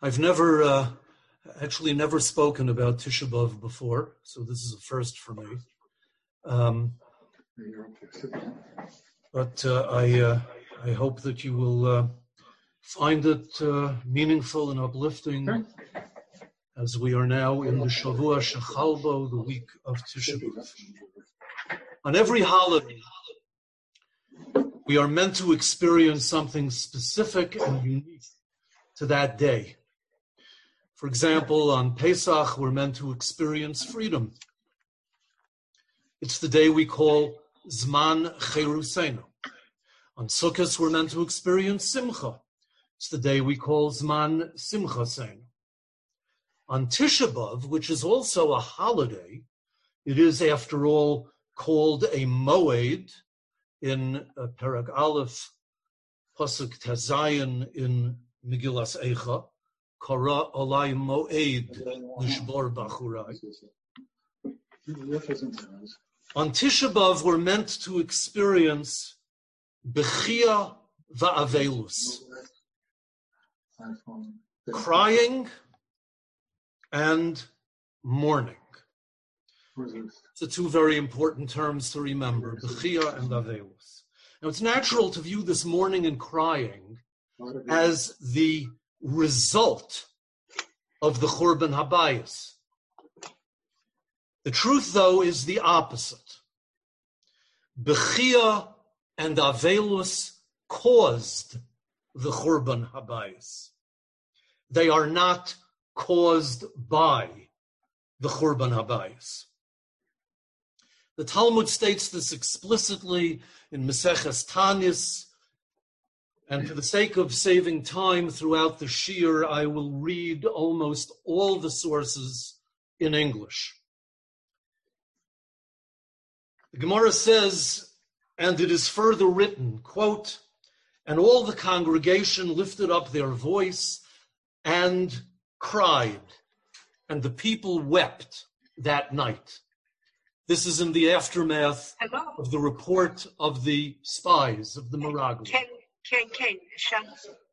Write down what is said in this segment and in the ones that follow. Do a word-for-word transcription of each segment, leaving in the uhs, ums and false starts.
I've never, uh, actually never spoken about Tisha B'Av before, so this is a first for me. Um, but uh, I, uh, I hope that you will uh, find it uh, meaningful and uplifting as we are now in the Shavua Shechalbo, the week of Tisha B'Av. On every holiday, we are meant to experience something specific and unique to that day. For example, on Pesach, we're meant to experience freedom. It's the day we call Zman Cheruseinu. On Sukkot, we're meant to experience Simcha. It's the day we call Zman Simchaseinu. On Tisha B'Av, which is also a holiday, it is, after all, called a Moed in uh, Perek Aleph, Pasuk Tezayin in Megillas Eicha, Kara Olai Moed Nishbor Bachurai. On Tisha B'Av, we're meant to experience Bechia Va'avelus, crying and mourning. So two very important terms to remember, Bechia and Avelus. Now it's natural to view this mourning and crying as the result of the Churban Habayis. The truth, though, is the opposite. Bechia and Avelus caused the Churban Habayis. They are not caused by the Churban Habayis. The Talmud states this explicitly in Maseches Tanis, and for the sake of saving time throughout the Shir, I will read almost all the sources in English. The Gemara says, and it is further written, quote, and all the congregation lifted up their voice and cried, and the people wept that night. This is in the aftermath Hello? of the report of the spies, of the Meraglim. Ken, Ken, Ken, Ken.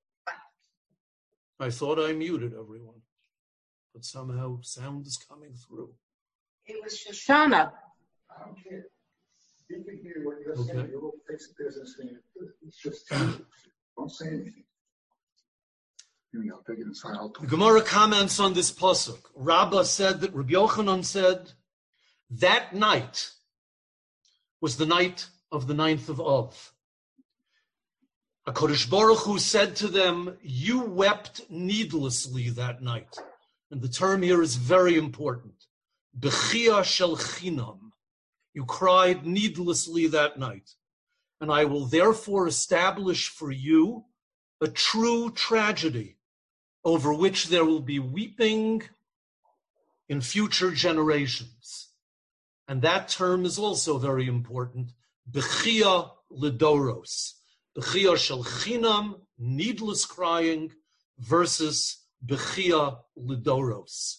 I thought I muted everyone, but somehow sound is coming through. It was Shoshana. I don't care. You can hear what you're okay. saying. You'll fix the business thing. It's just don't say anything. You know, take it inside. The Gemara comments on this pasuk. Rabbah said that Rabbi Yochanan said that night was the night of the ninth of Av. HaKadosh Baruch Hu said to them, you wept needlessly that night. And the term here is very important. Bechia shel chinam. You cried needlessly that night. And I will therefore establish for you a true tragedy over which there will be weeping in future generations. And that term is also very important. Bechia ledoros. Bechia shel chinam, needless crying, versus Bechia ledoros.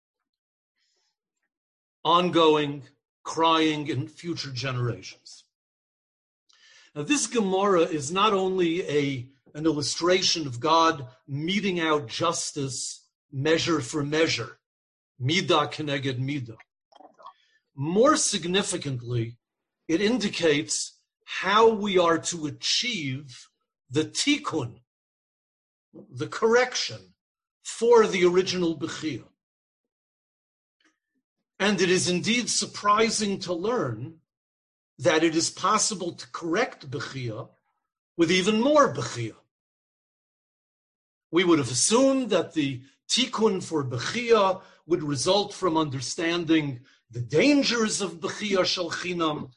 Ongoing crying in future generations. Now this Gemara is not only a, an illustration of God meting out justice measure for measure, midah keneged midah. More significantly, it indicates how we are to achieve the tikkun, the correction for the original Bechia. And it is indeed surprising to learn that it is possible to correct Bechia with even more Bechia. We would have assumed that the tikkun for Bechia would result from understanding the dangers of Bechia shel chinam,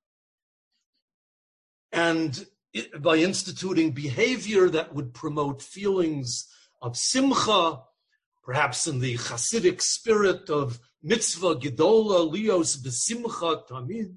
and by instituting behavior that would promote feelings of simcha, perhaps in the Hasidic spirit of mitzvah gedola lios besimcha tamid.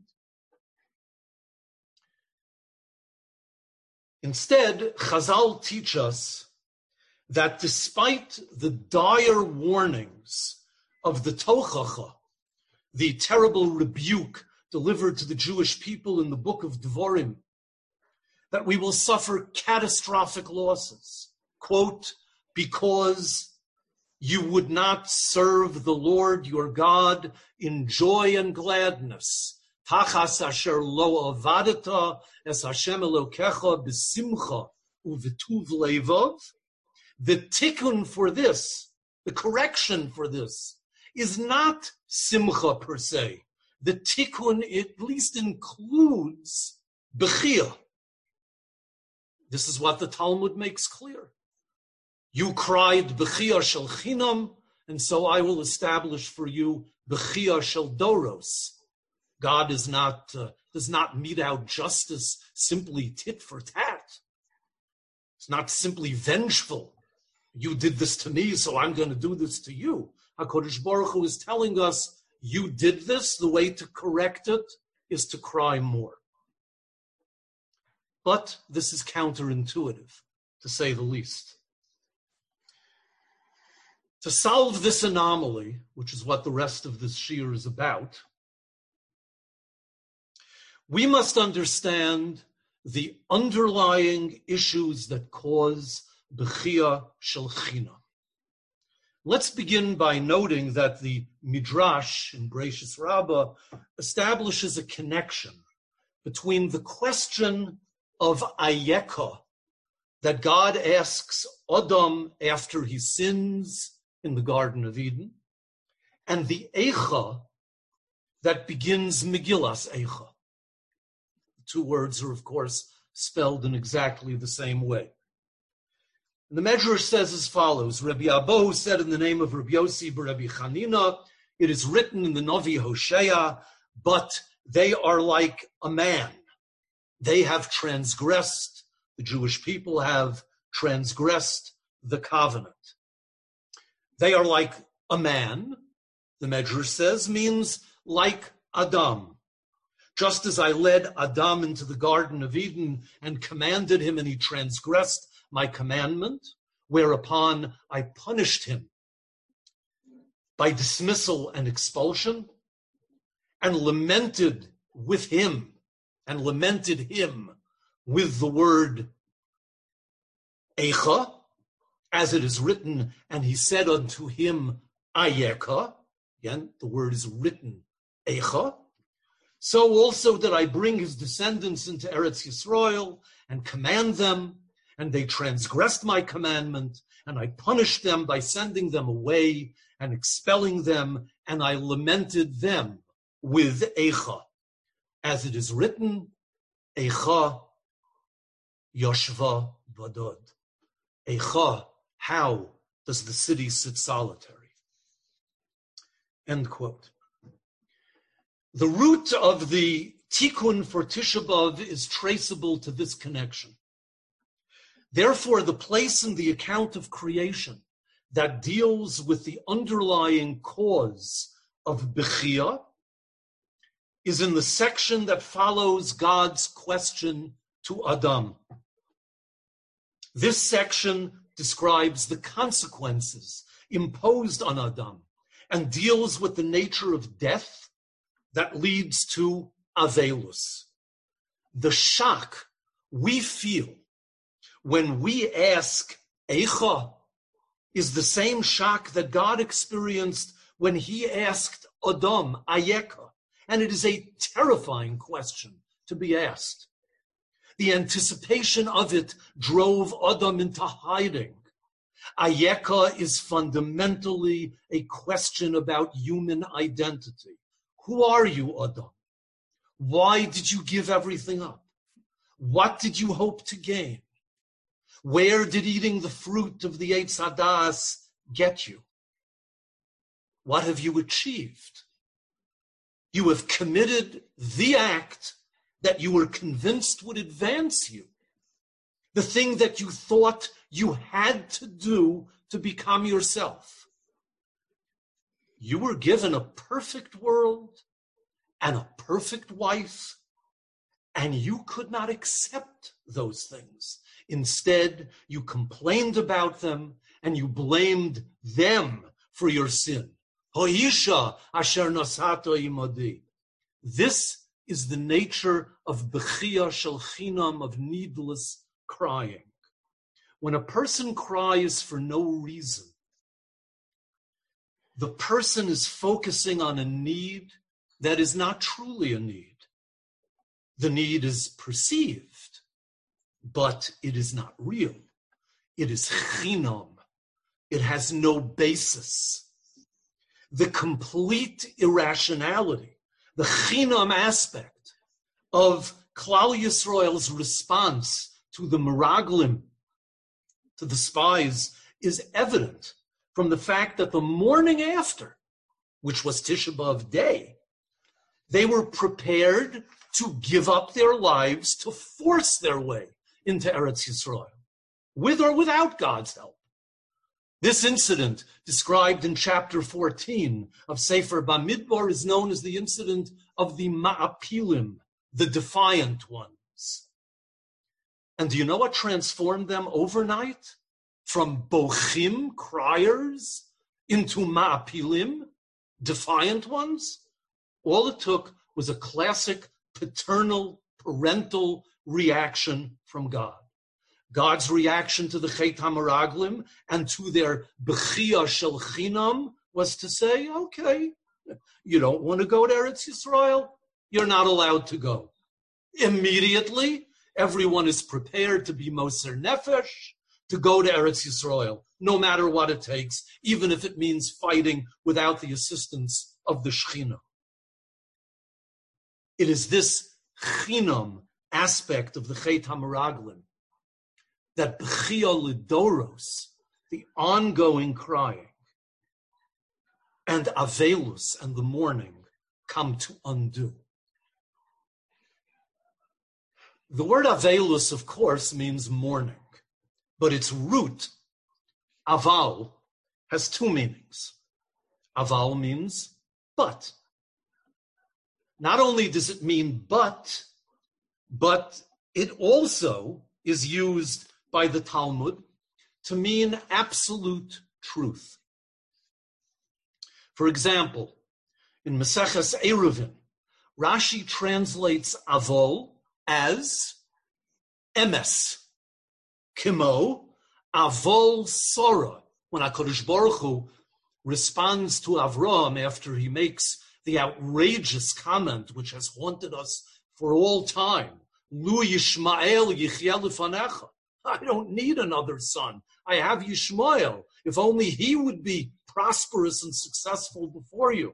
Instead, Chazal teach us that despite the dire warnings of the Tochacha, the terrible rebuke delivered to the Jewish people in the book of Devarim, that we will suffer catastrophic losses, quote, because you would not serve the Lord your God in joy and gladness. Tachas asher lo avadata es Hashem Elokecha b'simcha u'v'tuv levav. The tikkun for this, the correction for this, is not simcha per se. The tikkun at least includes bechia. This is what the Talmud makes clear. You cried bechia shel chinam, and so I will establish for you bechia shel doros. God is not uh, does not mete out justice simply tit for tat. It's not simply vengeful. You did this to me, so I'm going to do this to you. HaKadosh Baruch Hu is telling us, you did this, the way to correct it is to cry more. But this is counterintuitive, to say the least. To solve this anomaly, which is what the rest of this shiur is about, we must understand the underlying issues that cause bechia shel china. Let's begin by noting that the Midrash in Bereishis Rabbah establishes a connection between the question of ayeka that God asks Adam after he sins in the Garden of Eden, and the eicha that begins Megillas Eicha. The two words are, of course, spelled in exactly the same way. And the Medrash says as follows: Rabbi Abbahu said in the name of Rabbi Yossi b'Rabbi Chanina, it is written in the Navi Hosea, but they are like a man. They have transgressed, the Jewish people have transgressed the covenant. They are like a man, the Medrash says, means like Adam. Just as I led Adam into the Garden of Eden and commanded him, and he transgressed my commandment, whereupon I punished him by dismissal and expulsion, and lamented with him, and lamented him with the word Eicha, as it is written, and he said unto him, Ayeka. Again, the word is written, Eicha. So also did I bring his descendants into Eretz Yisrael and command them, and they transgressed my commandment, and I punished them by sending them away and expelling them, and I lamented them with Eicha. As it is written, Eicha Yoshva Vadod. Eicha, how does the city sit solitary? End quote. The root of the tikkun for Tisha B'Av is traceable to this connection. Therefore, the place in the account of creation that deals with the underlying cause of Bechia is in the section that follows God's question to Adam. This section describes the consequences imposed on Adam and deals with the nature of death that leads to Avelus. The shock we feel when we ask Eicha is the same shock that God experienced when he asked Adam, Ayeka. And it is a terrifying question to be asked. The anticipation of it drove Adam into hiding. Ayeka is fundamentally a question about human identity. Who are you, Adam? Why did you give everything up? What did you hope to gain? Where did eating the fruit of the Eitz Hadas get you? What have you achieved? You have committed the act that you were convinced would advance you, the thing that you thought you had to do to become yourself. You were given a perfect world and a perfect wife, and you could not accept those things. Instead, you complained about them and you blamed them for your sin. Hoisha asher nasato imadi. This is the nature of bechia shel chinam, of needless crying. When a person cries for no reason, the person is focusing on a need that is not truly a need. The need is perceived, but it is not real. It is chinam. It has no basis. The complete irrationality, the chinam aspect of Klal Yisrael's response to the meraglim, to the spies, is evident from the fact that the morning after, which was Tisha B'Av day, they were prepared to give up their lives to force their way into Eretz Yisrael, with or without God's help. This incident, described in chapter fourteen of Sefer Bamidbar, is known as the incident of the Ma'apilim, the defiant ones. And do you know what transformed them overnight? From bochim, criers, into ma'apilim, defiant ones? All it took was a classic paternal, parental reaction from God. God's reaction to the Chet HaMeraglim and to their bechia shel chinam was to say, okay, you don't want to go to Eretz Yisrael? You're not allowed to go. Immediately, everyone is prepared to be Moser Nefesh, to go to Eretz Yisrael, no matter what it takes, even if it means fighting without the assistance of the Shechina. It is this chinam aspect of the Chet HaMeraglim that bechia lidoros, the ongoing crying, and avelus, and the mourning, come to undo. The word avelus, of course, means mourning, but its root, aval, has two meanings. Aval means but. Not only does it mean but, but it also is used by the Talmud to mean absolute truth. For example, in Maseches Eruvin, Rashi translates avol as emes, kimo, avol sora. When HaKadosh Baruch Hu responds to Avraham after he makes the outrageous comment which has haunted us for all time, Lu Yishmael Yichyeh Lefanecha. I don't need another son. I have Yishmael. If only he would be prosperous and successful before you.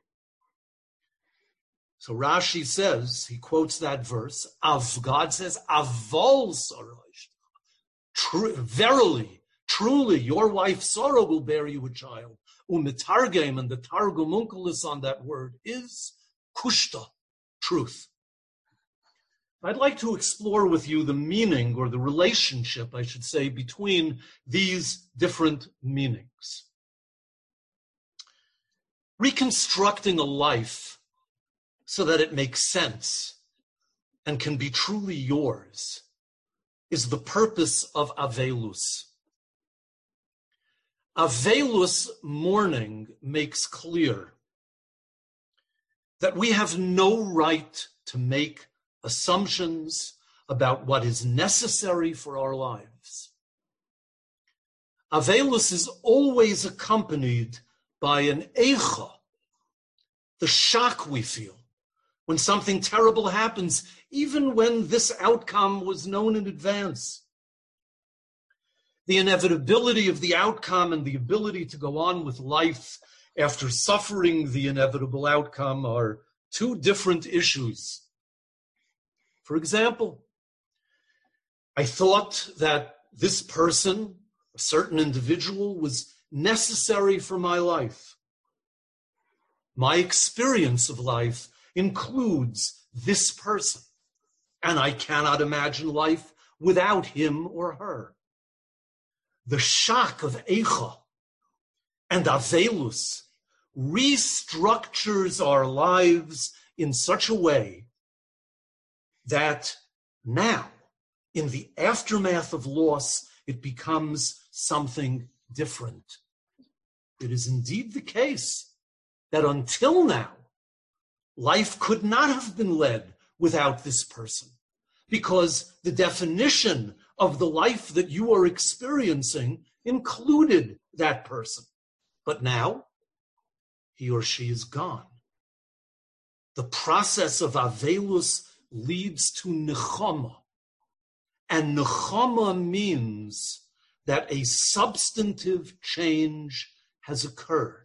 So Rashi says, he quotes that verse, Av, God says, Avol Sarah. True, verily, truly, your wife Sarah will bear you a child. Umitargem, and the Targum Onkelos on that word is kushta, truth. I'd like to explore with you the meaning, or the relationship, I should say, between these different meanings. Reconstructing a life so that it makes sense and can be truly yours is the purpose of Avelus. Avelus mourning makes clear that we have no right to make assumptions about what is necessary for our lives. Avelus is always accompanied by an eicha, the shock we feel when something terrible happens, even when this outcome was known in advance. The inevitability of the outcome and the ability to go on with life after suffering the inevitable outcome are two different issues. For example, I thought that this person, a certain individual, was necessary for my life. My experience of life includes this person, and I cannot imagine life without him or her. The shock of Eicha and Avelus restructures our lives in such a way that now, in the aftermath of loss, it becomes something different. It is indeed the case that until now, life could not have been led without this person, because the definition of the life that you are experiencing included that person. But now, he or she is gone. The process of Avelus leads to Nechama. And Nechama means that a substantive change has occurred.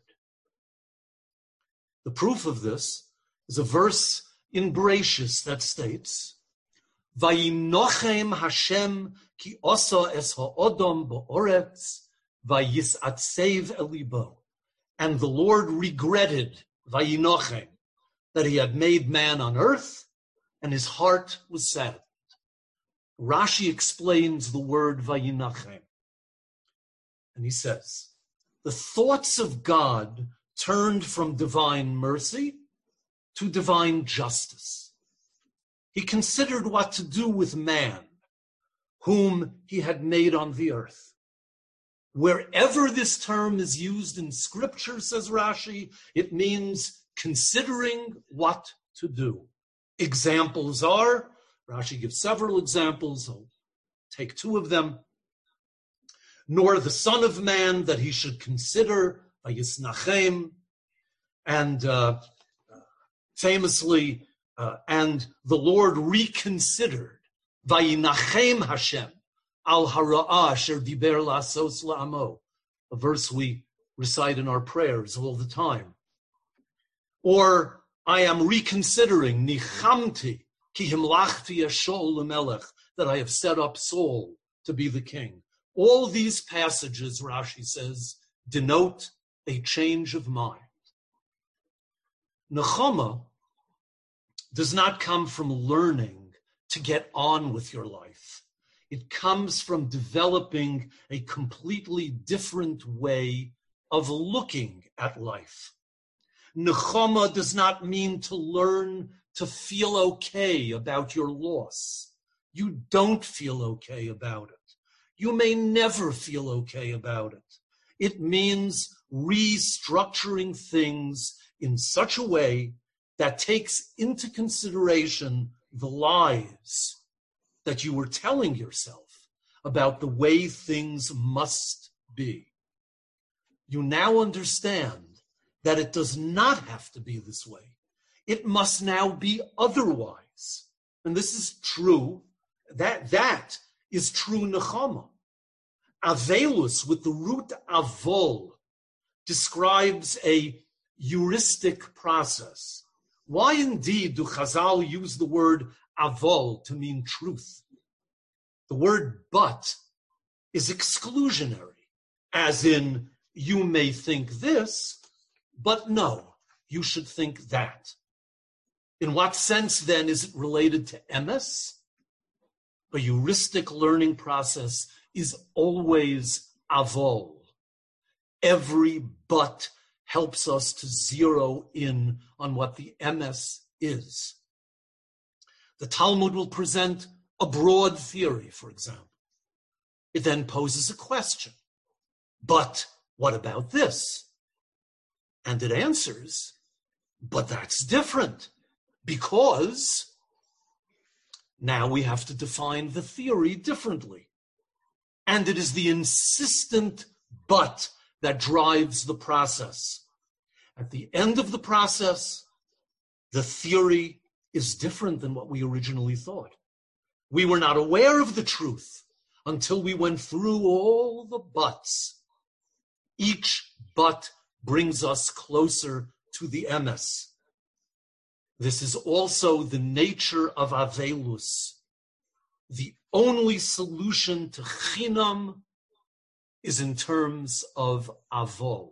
The proof of this is a verse in Bereshis that states, Vayinochem Hashem ki osa es ha'odom ba'oretz vayisatsev elibo. And the Lord regretted, Vayinochem, that he had made man on earth, and his heart was saddened. Rashi explains the word Vayinochem. And he says, the thoughts of God turned from divine mercy to divine justice. He considered what to do with man, whom he had made on the earth. Wherever this term is used in scripture, says Rashi, it means considering what to do. Examples are, Rashi gives several examples, I'll take two of them. Nor the Son of Man that he should consider, Vayisnachem, and uh, famously, uh, and the Lord reconsidered, Vayinachem Hashem, al hara'ah asher diber la'asos la'amo, a verse we recite in our prayers all the time. Or, I am reconsidering, Nichamti, ki himlachti Shaul lemelech, that I have set up Saul to be the king. All these passages, Rashi says, denote a change of mind. Nechama does not come from learning to get on with your life. It comes from developing a completely different way of looking at life. Nechama does not mean to learn to feel okay about your loss. You don't feel okay about it. You may never feel okay about it. It means restructuring things in such a way that takes into consideration the lies that you were telling yourself about the way things must be. You now understand that it does not have to be this way. It must now be otherwise. And this is true. That, that is true Nechama. Avelus, with the root avol, describes a heuristic process. Why indeed do Chazal use the word avol to mean truth? The word but is exclusionary, as in, you may think this, but no, you should think that. In what sense, then, is it related to emes? A heuristic learning process is always avol. Every but helps us to zero in on what the emes is. The Talmud will present a broad theory, for example. It then poses a question. But what about this? And it answers, but that's different, because now we have to define the theory differently. And it is the insistent but that drives the process. At the end of the process, the theory is different than what we originally thought. We were not aware of the truth until we went through all the buts. Each but brings us closer to the emes. This is also the nature of Avelus. The only solution to Chinam is in terms of Avol.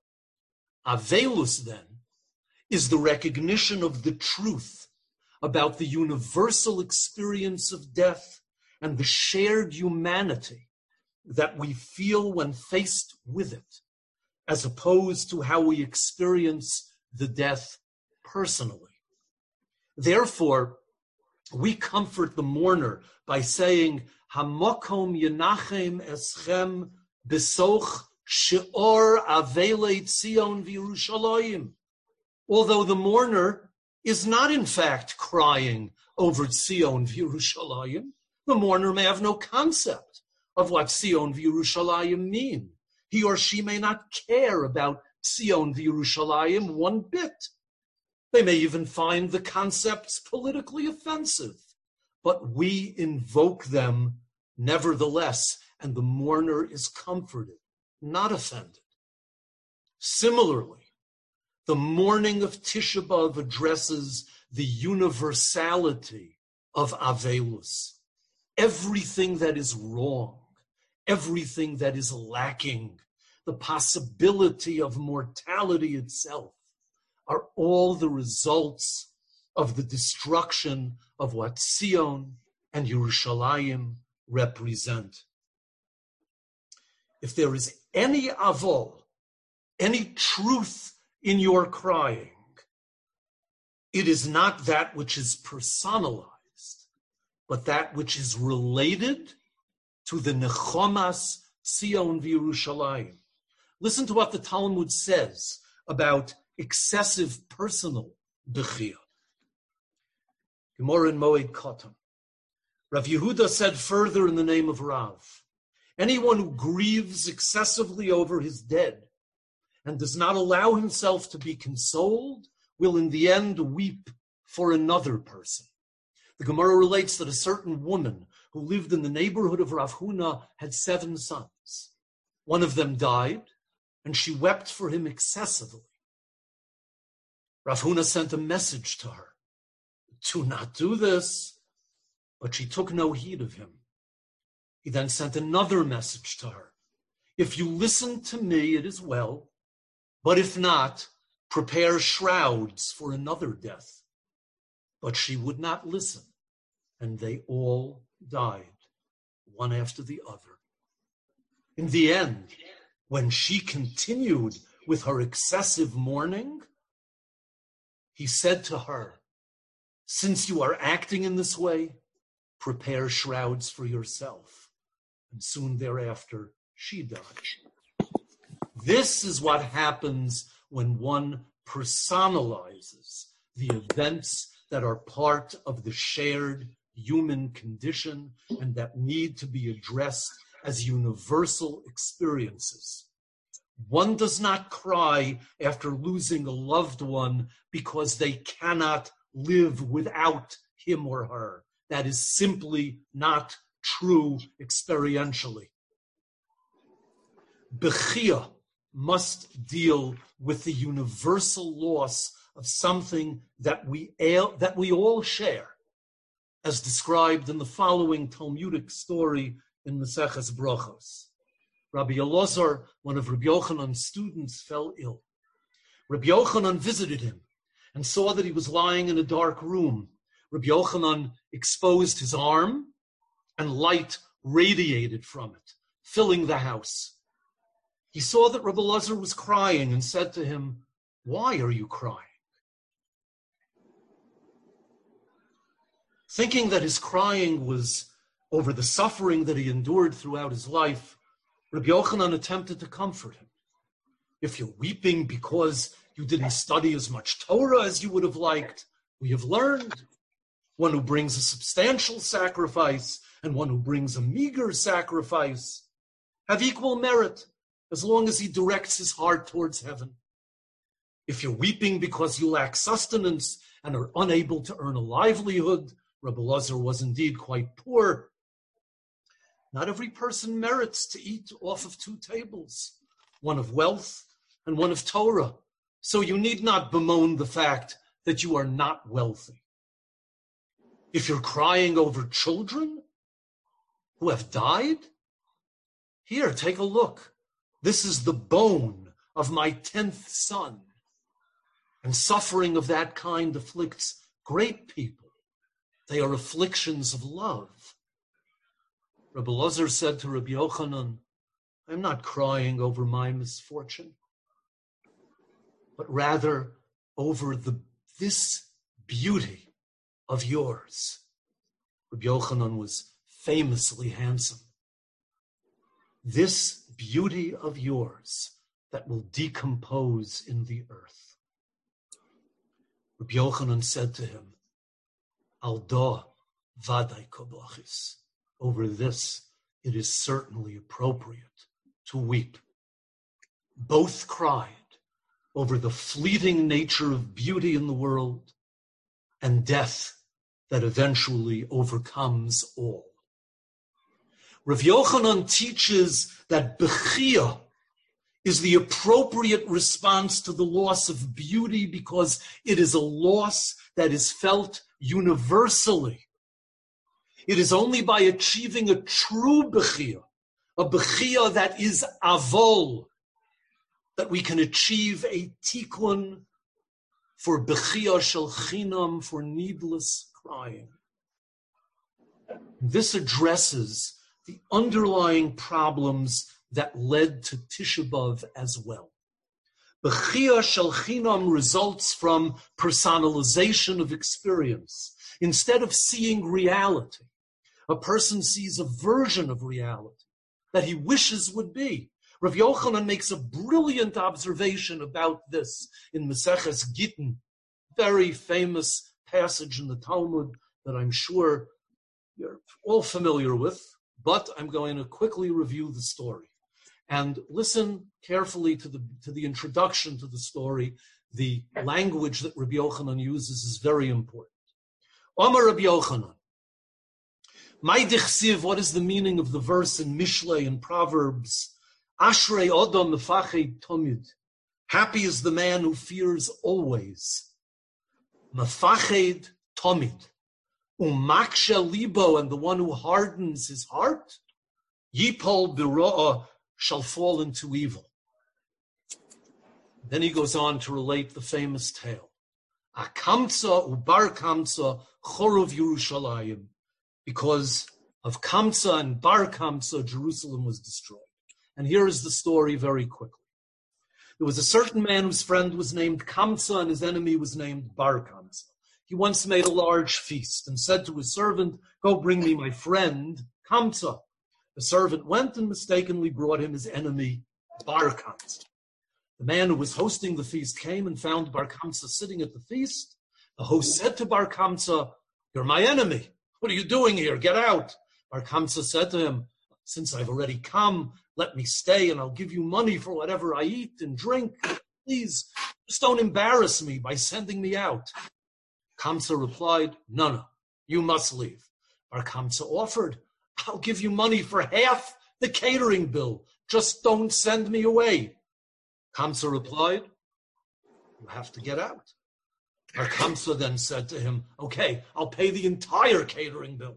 Avelus, then, is the recognition of the truth about the universal experience of death and the shared humanity that we feel when faced with it, as opposed to how we experience the death personally. Therefore, we comfort the mourner by saying, Hamokom yenachem eschem besoch she'or avelei Tzion v'Yerushalayim. Although the mourner is not in fact crying over Tzion v'Yerushalayim, the mourner may have no concept of what Tzion v'Yerushalayim mean. He or she may not care about Zion v'Yerushalayim one bit. They may even find the concepts politically offensive, but we invoke them nevertheless, and the mourner is comforted, not offended. Similarly, the mourning of Tisha B'Av addresses the universality of Avelus. Everything that is wrong, everything that is lacking, the possibility of mortality itself, are all the results of the destruction of what Zion and Yerushalayim represent. If there is any avol, any truth in your crying, it is not that which is personalized, but that which is related to the nechomas Zion v'Yerushalayim. Listen to what the Talmud says about excessive personal bechia. Gemara in Moed Katan. Rav Yehuda said further in the name of Rav, anyone who grieves excessively over his dead and does not allow himself to be consoled will in the end weep for another person. The Gemara relates that a certain woman who lived in the neighborhood of Rav Huna had seven sons. One of them died, and she wept for him excessively. Rav Huna sent a message to her, do not do this, but she took no heed of him. He then sent another message to her, if you listen to me, it is well, but if not, prepare shrouds for another death. But she would not listen, and they all died, one after the other. In the end, when she continued with her excessive mourning, he said to her, since you are acting in this way, prepare shrouds for yourself. And soon thereafter, she died. This is what happens when one personalizes the events that are part of the shared human condition and that need to be addressed as universal experiences. One does not cry after losing a loved one because they cannot live without him or her. That is simply not true experientially. Bechia must deal with the universal loss of something that we, that we all share, as described in the following Talmudic story in Maseches Brachos. Rabbi Elazar, one of Rabbi Yochanan's students, fell ill. Rabbi Yochanan visited him and saw that he was lying in a dark room. Rabbi Yochanan exposed his arm, and light radiated from it, filling the house. He saw that Rabbi Elazar was crying and said to him, why are you crying? Thinking that his crying was over the suffering that he endured throughout his life, Rabbi Yochanan attempted to comfort him. If you're weeping because you didn't study as much Torah as you would have liked, we have learned one who brings a substantial sacrifice and one who brings a meager sacrifice have equal merit as long as he directs his heart towards heaven. If you're weeping because you lack sustenance and are unable to earn a livelihood, Rabbi Elazar was indeed quite poor. Not every person merits to eat off of two tables, one of wealth and one of Torah. So you need not bemoan the fact that you are not wealthy. If you're crying over children who have died, here, take a look. This is the bone of my tenth son. And suffering of that kind afflicts great people. They are afflictions of love. Rabbi Elazar said to Rabbi Yochanan, I'm not crying over my misfortune, but rather over the this beauty of yours. Rabbi Yochanan was famously handsome. This beauty of yours that will decompose in the earth. Rabbi Yochanan said to him, Al da vaday koblachis. Over this, it is certainly appropriate to weep. Both cried, over the fleeting nature of beauty in the world and death that eventually overcomes all. Rav Yochanan teaches that bechia is the appropriate response to the loss of beauty because it is a loss that is felt universally. It is only by achieving a true bechia, a bechia that is avol, that we can achieve a tikkun for bechia shel chinam, for needless crying. This addresses the underlying problems that led to Tisha B'Av as well. Bechia shel chinam results from personalization of experience. Instead of seeing reality, a person sees a version of reality that he wishes would be. Rav Yochanan makes a brilliant observation about this in Maseches Gittin, very famous passage in the Talmud that I'm sure you're all familiar with, but I'm going to quickly review the story. And listen carefully to the, to the introduction to the story. The language that Rabbi Yochanan uses is very important. Omar Rabbi Yochanan, Mai dichsiv, what is the meaning of the verse in Mishlei and Proverbs? Ashrei Odom mefached tomid. Happy is the man who fears always. Mefached tomid. Umaksha libo, and the one who hardens his heart, yipol biro'ah, shall fall into evil. Then he goes on to relate the famous tale. Akamtza ubar kamtza choruv Yerushalayim. Because of Kamsa and Bar Kamsa, Jerusalem was destroyed. And here is the story very quickly. There was a certain man whose friend was named Kamsa and his enemy was named Bar Kamsa. He once made a large feast and said to his servant, go bring me my friend Kamsa. The servant went and mistakenly brought him his enemy Bar Kamsa. The man who was hosting the feast came and found Bar Kamsa sitting at the feast. The host said to Bar Kamsa, you're my enemy. What are you doing here? Get out. Bar Kamsa said to him, since I've already come, let me stay and I'll give you money for whatever I eat and drink. Please, just don't embarrass me by sending me out. Kamsa replied, no, no, you must leave. Bar Kamsa offered, I'll give you money for half the catering bill. Just don't send me away. Kamsa replied, you have to get out. Bar Kamsa then said to him, okay, I'll pay the entire catering bill.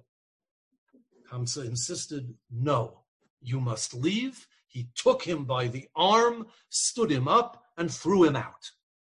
Kamsa insisted, no, you must leave. He took him by the arm, stood him up, and threw him out.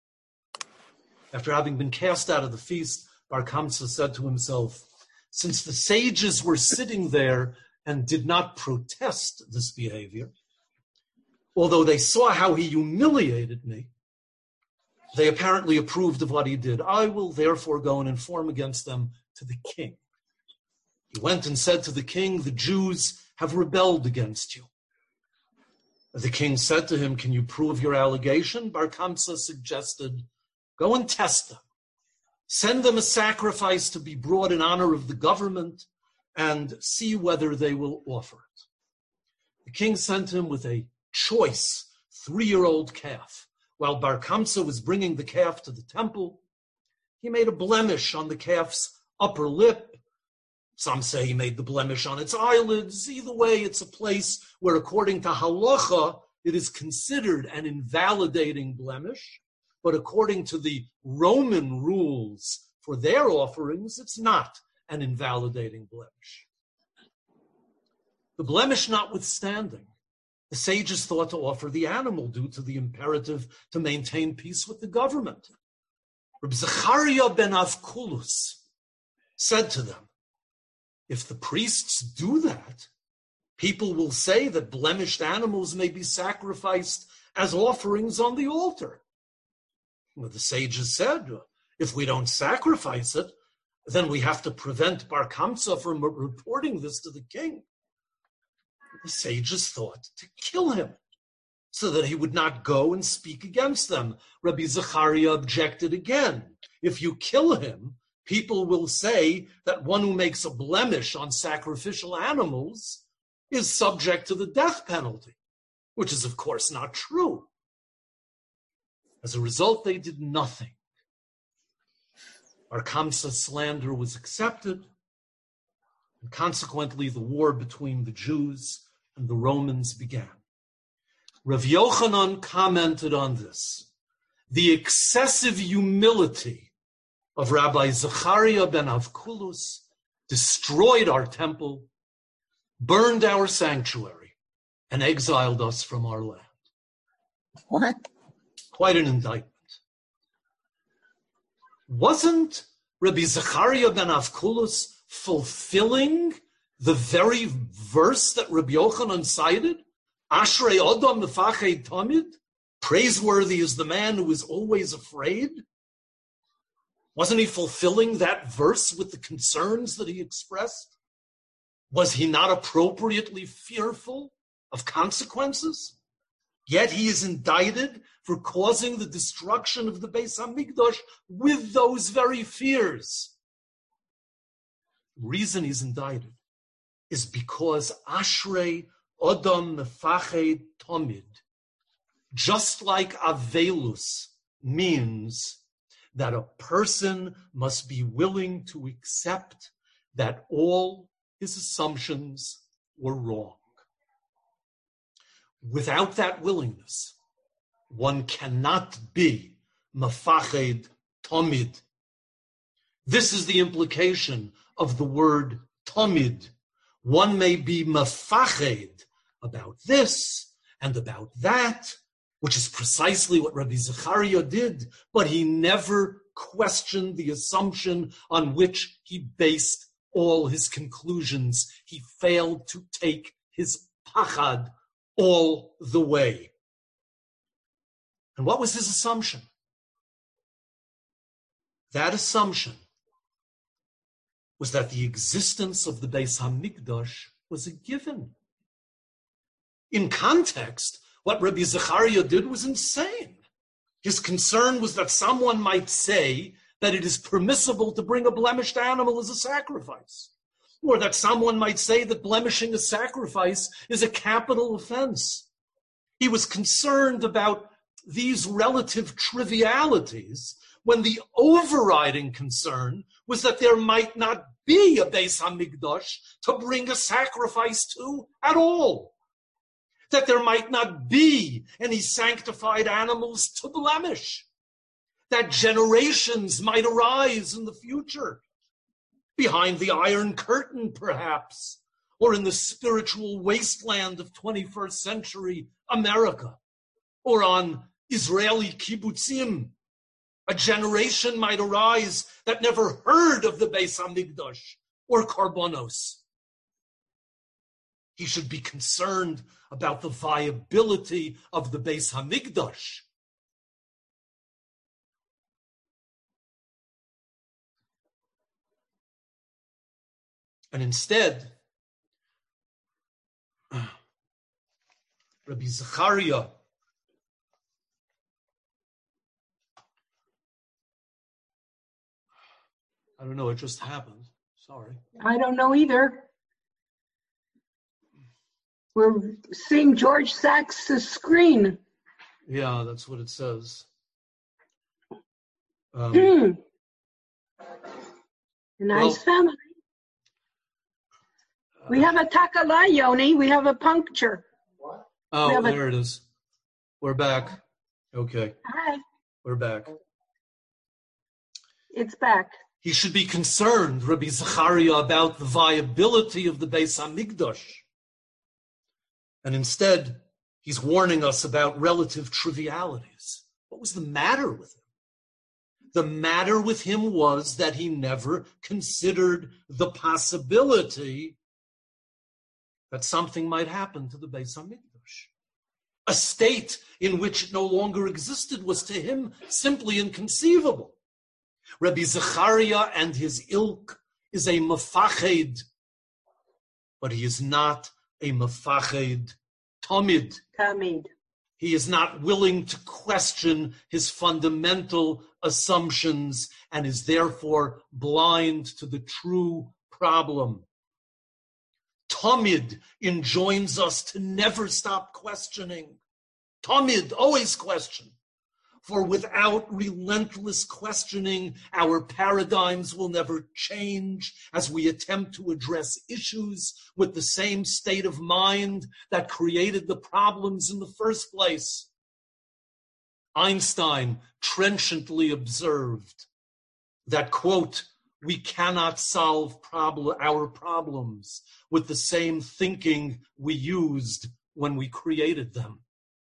After having been cast out of the feast, Bar Kamsa said to himself, since the sages were sitting there and did not protest this behavior, although they saw how he humiliated me, they apparently approved of what he did. I will therefore go and inform against them to the king. He went and said to the king, the Jews have rebelled against you. The king said to him, can you prove your allegation? Bar Kamsa suggested, go and test them. Send them a sacrifice to be brought in honor of the government and see whether they will offer it. The king sent him with a choice three-year-old calf. While Bar Kamsa was bringing the calf to the temple, he made a blemish on the calf's upper lip. Some say he made the blemish on its eyelids. Either way, it's a place where, according to halacha, it is considered an invalidating blemish. But according to the Roman rules for their offerings, it's not an invalidating blemish. The blemish notwithstanding, the sages thought to offer the animal due to the imperative to maintain peace with the government. Reb Zechariah ben Avkulus said to them, if the priests do that, people will say that blemished animals may be sacrificed as offerings on the altar. Well, the sages said, if we don't sacrifice it, then we have to prevent Bar Kamsa from reporting this to the king. The sages thought to kill him so that he would not go and speak against them. Rabbi Zechariah objected again. If you kill him, people will say that one who makes a blemish on sacrificial animals is subject to the death penalty, which is, of course, not true. As a result, they did nothing. Bar Kamsa's slander was accepted, and consequently the war between the Jews and the Romans began. Rav Yochanan commented on this. The excessive humility of Rabbi Zechariah ben Avkulus destroyed our temple, burned our sanctuary, and exiled us from our land. What? Quite an indictment. Wasn't Rabbi Zechariah ben Avkulus fulfilling the very verse that Rabbi Yochanan cited? Ashrei Odom Mefached Tamid? Praiseworthy is the man who is always afraid? Wasn't he fulfilling that verse with the concerns that he expressed? Was he not appropriately fearful of consequences? Yet he is indicted for causing the destruction of the Beis Hamikdash with those very fears. The reason he's indicted is because Ashrei Odom Mefached Tamid, just like Avelus, means that a person must be willing to accept that all his assumptions were wrong. Without that willingness, one cannot be Mefached Tamid. This is the implication of the word Tamid. One may be Mefached about this and about that, which is precisely what Rabbi Zechariah did, but he never questioned the assumption on which he based all his conclusions. He failed to take his pachad all the way. And what was his assumption? That assumption was that the existence of the Beis Hamikdash was a given. In context, what Rabbi Zechariah did was insane. His concern was that someone might say that it is permissible to bring a blemished animal as a sacrifice, or that someone might say that blemishing a sacrifice is a capital offense. He was concerned about these relative trivialities when the overriding concern was that there might not be a Beis Hamikdash to bring a sacrifice to at all. That there might not be any sanctified animals to blemish. That generations might arise in the future, behind the Iron Curtain perhaps, or in the spiritual wasteland of twenty-first century America, or on Israeli kibbutzim. A generation might arise that never heard of the Beis Hamikdash or Karbonos. He should be concerned about the viability of the Beis Hamikdash. And instead, Rabbi Zechariah I don't know, it just happened. Sorry. I don't know either. We're seeing George Sachs' screen. Yeah, that's what it says. Um, mm. A nice well, family. Uh, we have a takala, Yoni. We have a puncture. What? Oh, a- there it is. We're back. Okay, Hi, we're back. it's back. He should be concerned, Rabbi Zechariah, about the viability of the Beis Hamikdash. And instead, he's warning us about relative trivialities. What was the matter with him? The matter with him was that he never considered the possibility that something might happen to the Beis Hamikdash. A state in which it no longer existed was to him simply inconceivable. Rabbi Zechariah and his ilk is a mefached, but he is not a mefached tamid. Tamid. He is not willing to question his fundamental assumptions and is therefore blind to the true problem. Tamid enjoins us to never stop questioning. Tamid, always question. for without relentless questioning, our paradigms will never change as we attempt to address issues with the same state of mind that created the problems in the first place. Einstein trenchantly observed that, quote, we cannot solve problem, our problems with the same thinking we used when we created them.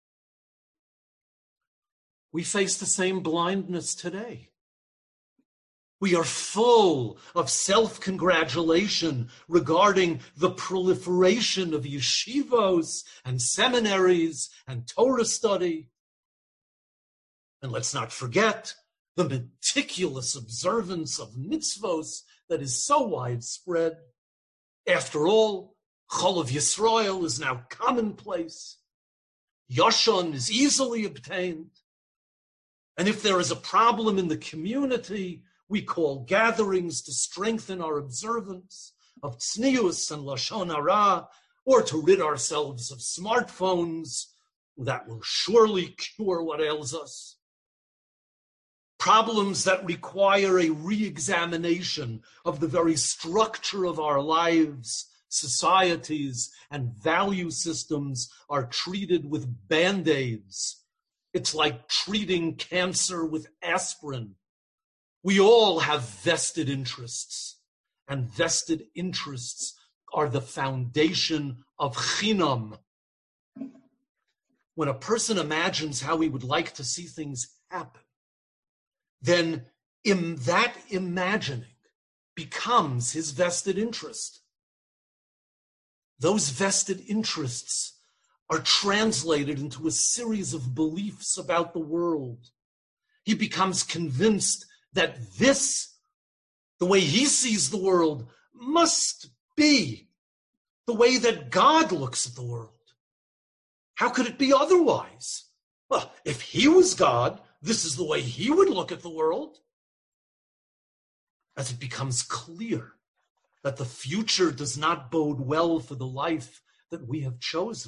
We face the same blindness today. We are full of self-congratulation regarding the proliferation of yeshivos and seminaries and Torah study. And let's not forget the meticulous observance of mitzvos that is so widespread. After all, Chol of Yisrael is now commonplace. Yashon is easily obtained. And if there is a problem in the community, we call gatherings to strengthen our observance of tznius and lashon hara, or to rid ourselves of smartphones that will surely cure what ails us. Problems that require a re-examination of the very structure of our lives, societies, and value systems are treated with Band-Aids. It's like treating cancer with aspirin. We all have vested interests, and vested interests are the foundation of chinam. When a person imagines how he would like to see things happen, then in that imagining becomes his vested interest. Those vested interests are translated into a series of beliefs about the world. He becomes convinced that this, the way he sees the world, must be the way that God looks at the world. How could it be otherwise? Well, if he was God, this is the way he would look at the world. As it becomes clear that the future does not bode well for the life that we have chosen,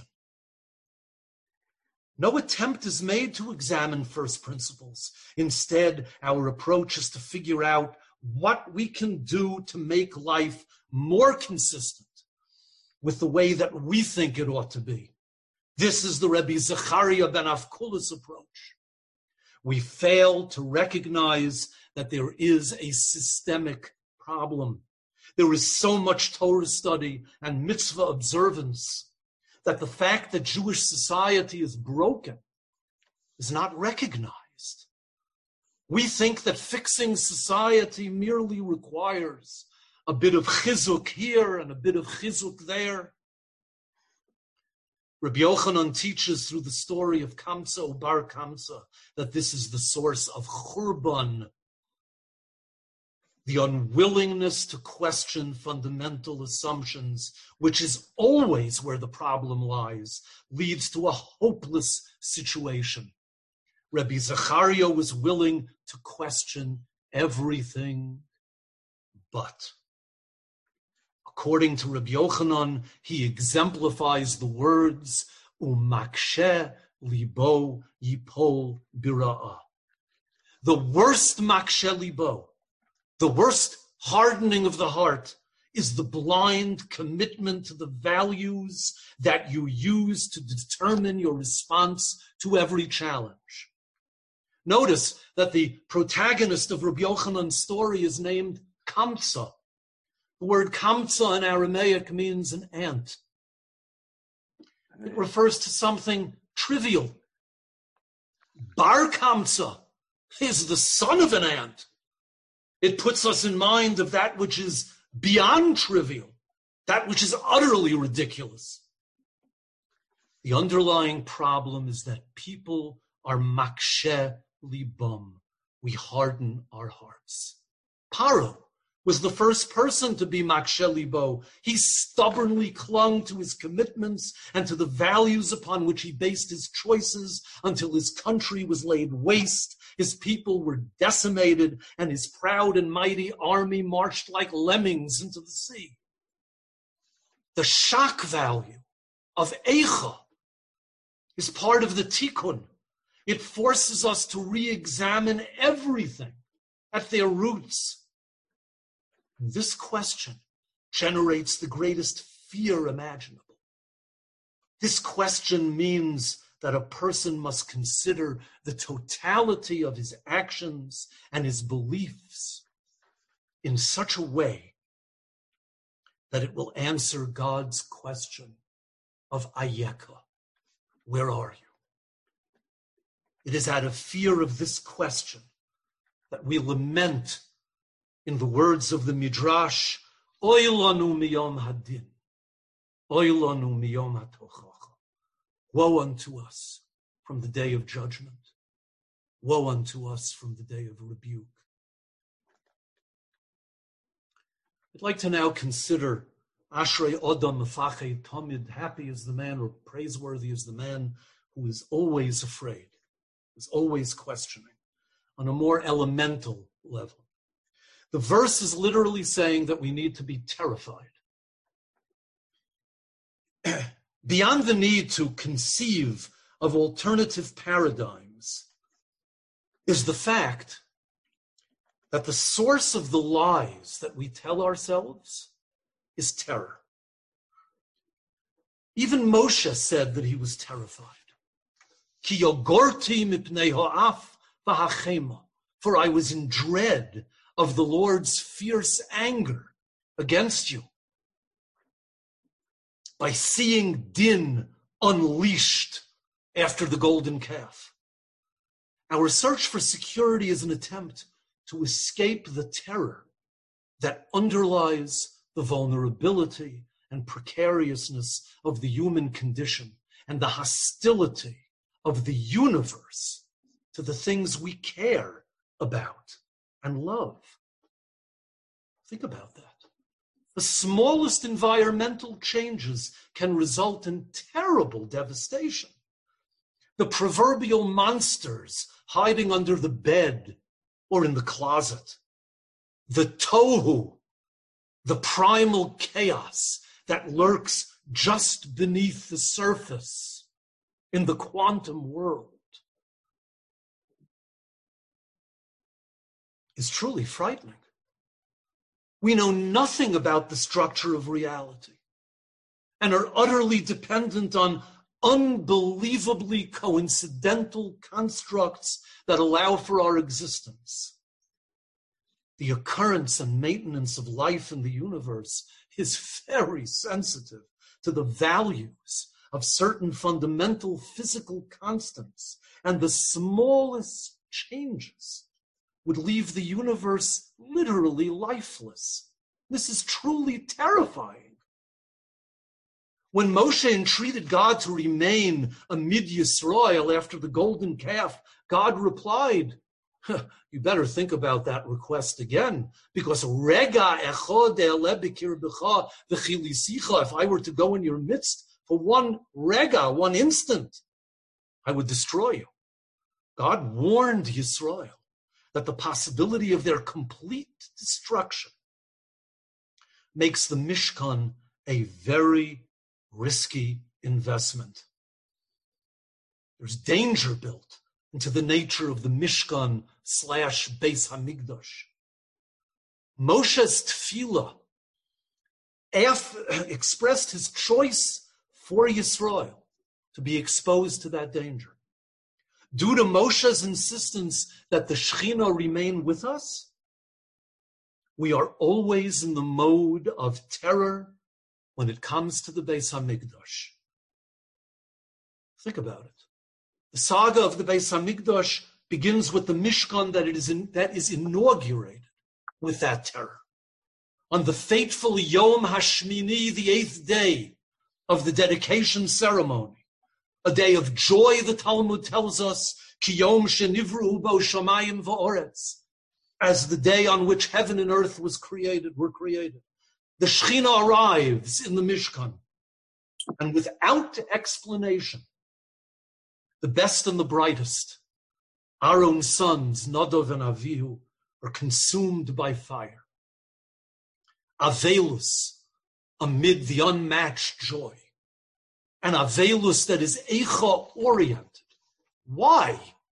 no attempt is made to examine first principles. Instead, our approach is to figure out what we can do to make life more consistent with the way that we think it ought to be. This is the Rebbe Zechariah ben Avkulas approach. We fail to recognize that there is a systemic problem. There is so much Torah study and mitzvah observance that the fact that Jewish society is broken is not recognized. We think that fixing society merely requires a bit of chizuk here and a bit of chizuk there. Rabbi Yochanan teaches through the story of Kamsa Ubar Kamsa that this is the source of churban. The unwillingness to question fundamental assumptions, which is always where the problem lies, leads to a hopeless situation. Rabbi Zechariah was willing to question everything, but according to Rabbi Yochanan, he exemplifies the words, umakshe libo yipol bira'ah. The worst makshe libo, the worst hardening of the heart, is the blind commitment to the values that you use to determine your response to every challenge. Notice that the protagonist of Rabbi Yochanan's story is named Kamsa. The word Kamsa in Aramaic means an ant. It refers to something trivial. Bar Kamsa is the son of an ant. It puts us in mind of that which is beyond trivial, that which is utterly ridiculous. The underlying problem is that people are makshe libam. We harden our hearts. Paro was the first person to be makshe libo. He stubbornly clung to his commitments and to the values upon which he based his choices until his country was laid waste, his people were decimated, and his proud and mighty army marched like lemmings into the sea. The shock value of Eicha is part of the tikkun. It forces us to re-examine everything at their roots. And this question generates the greatest fear imaginable. This question means that a person must consider the totality of his actions and his beliefs in such a way that it will answer God's question of Ayeka, where are you? It is out of fear of this question that we lament in the words of the Midrash, Oy lanu miyom hadin, Oy lanu miyom hatochacha. Woe unto us from the day of judgment. Woe unto us from the day of rebuke. I'd like to now consider Ashrei Odom Mefachei Tamid. Happy is the man, or praiseworthy is the man who is always afraid, is always questioning, on a more elemental level. The verse is literally saying that we need to be terrified. Beyond the need to conceive of alternative paradigms is the fact that the source of the lies that we tell ourselves is terror. Even Moshe said that he was terrified. Ki yogorti mipnei ha'af v'hachema, for I was in dread of the Lord's fierce anger against you. By seeing din unleashed after the golden calf. Our search for security is an attempt to escape the terror that underlies the vulnerability and precariousness of the human condition and the hostility of the universe to the things we care about and love. Think about that. The smallest environmental changes can result in terrible devastation. The proverbial monsters hiding under the bed or in the closet. The tohu, the primal chaos that lurks just beneath the surface in the quantum world, is truly frightening. We know nothing about the structure of reality and are utterly dependent on unbelievably coincidental constructs that allow for our existence. The occurrence and maintenance of life in the universe is very sensitive to the values of certain fundamental physical constants, and the smallest changes would leave the universe literally lifeless. This is truly terrifying. When Moshe entreated God to remain amid Yisrael after the golden calf, God replied, you better think about that request again, because rega echod e'eleh b'kirbecha v'chilisicha, if I were to go in your midst for one rega, one instant, I would destroy you. God warned Yisrael that the possibility of their complete destruction makes the Mishkan a very risky investment. There's danger built into the nature of the Mishkan slash Beis Hamikdash. Moshe's tefillah expressed his choice for Yisrael to be exposed to that danger. Due to Moshe's insistence that the Shekhinah remain with us, we are always in the mode of terror when it comes to the Beis Hamikdash. Think about it. The saga of the Beis Hamikdash begins with the Mishkan that, it is in, that is inaugurated with that terror. On the fateful Yom HaShmini, the eighth day of the dedication ceremony, a day of joy, the Talmud tells us, Ki Yom Shenivru Bo Shamayim Va'oretz, as the day on which heaven and earth was created, were created. The Shekhinah arrives in the Mishkan, and without explanation, the best and the brightest, our own sons, Nadav and Avihu, are consumed by fire. Avelus, amid the unmatched joy. An Avelus that is Eicha oriented. Why?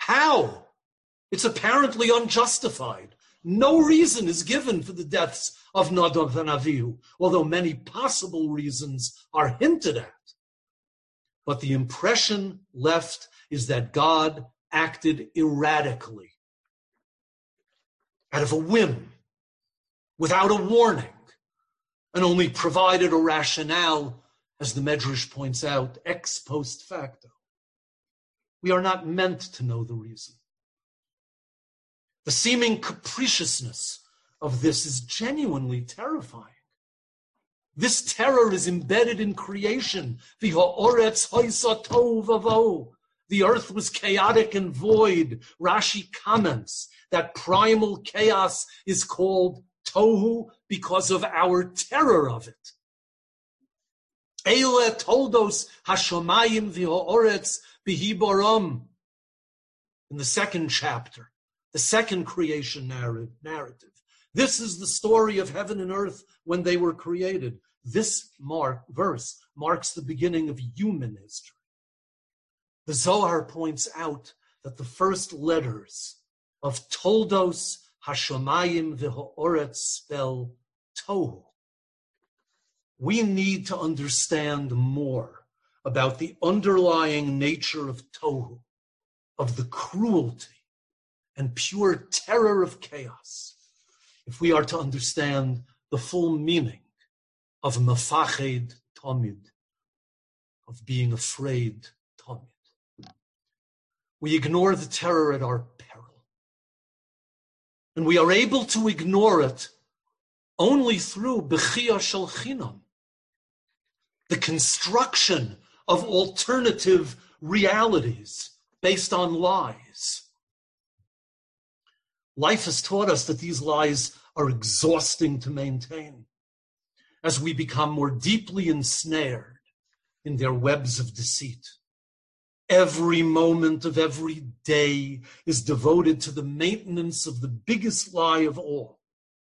How? It's apparently unjustified. No reason is given for the deaths of Nadav and Avihu, although many possible reasons are hinted at. But the impression left is that God acted erratically, out of a whim, without a warning, and only provided a rationale, as the Medrash points out, ex post facto. We are not meant to know the reason. The seeming capriciousness of this is genuinely terrifying. This terror is embedded in creation. The ha'oretz ha'isa tohu vavohu. The earth was chaotic and void. Rashi comments that primal chaos is called tohu because of our terror of it. Eile toldos hashomayim v'ha'oretz b'hiboram. In the second chapter, the second creation narrative. This is the story of heaven and earth when they were created. This mark, verse marks the beginning of human history. The Zohar points out that the first letters of Toldos Hashomayim v'ha'oretz spell Tohu. We need to understand more about the underlying nature of Tohu, of the cruelty and pure terror of chaos, if we are to understand the full meaning of mefached tamid, of being afraid tamid. We ignore the terror at our peril. And we are able to ignore it only through bechia shel chinam, the construction of alternative realities based on lies. Life has taught us that these lies are exhausting to maintain as we become more deeply ensnared in their webs of deceit. Every moment of every day is devoted to the maintenance of the biggest lie of all.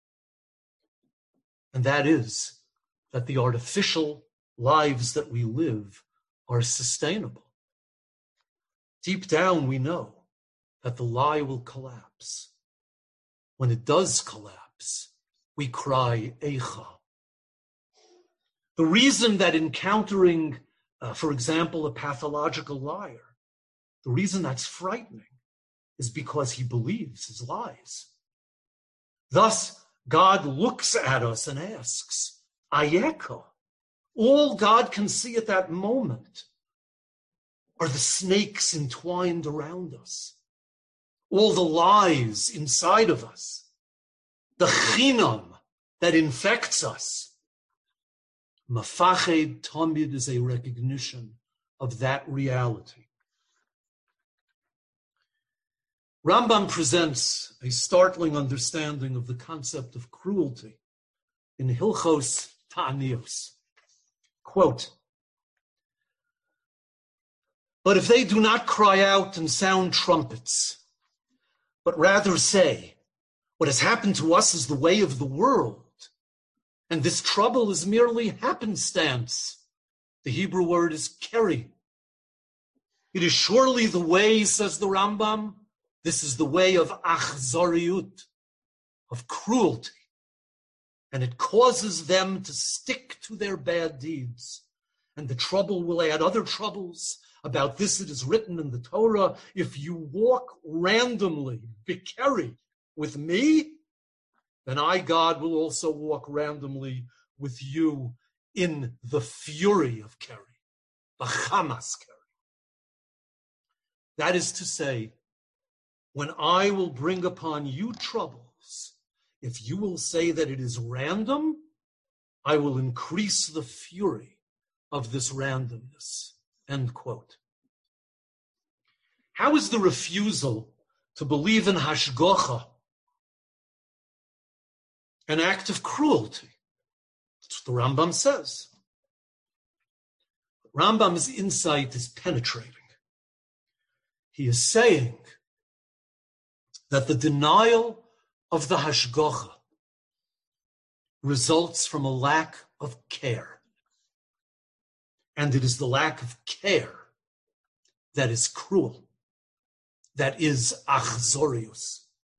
And that is that the artificial lives that we live are sustainable. Deep down, we know that the lie will collapse. When it does collapse, we cry, Eicha. The reason that encountering, uh, for example, a pathological liar, the reason that's frightening is because he believes his lies. Thus, God looks at us and asks, Ayeka. All God can see at that moment are the snakes entwined around us, all the lies inside of us, the chinam that infects us. Mefached tamid is a recognition of that reality. Rambam presents a startling understanding of the concept of cruelty in Hilchos Ta'anios. Quote, but if they do not cry out and sound trumpets, but rather say, what has happened to us is the way of the world, and this trouble is merely happenstance. The Hebrew word is keri. It is surely the way, says the Rambam, this is the way of achzariut, of cruelty, and it causes them to stick to their bad deeds. And the trouble will add other troubles. About this it is written in the Torah, if you walk randomly, bikeri, with me, then I, God, will also walk randomly with you in the fury of keri, b'chamas keri. That is to say, when I will bring upon you troubles, if you will say that it is random, I will increase the fury of this randomness. End quote. How is the refusal to believe in hashgacha an act of cruelty? That's what the Rambam says. Rambam's insight is penetrating. He is saying that the denial of the hashgacha results from a lack of care. And it is the lack of care that is cruel. that is achzorius.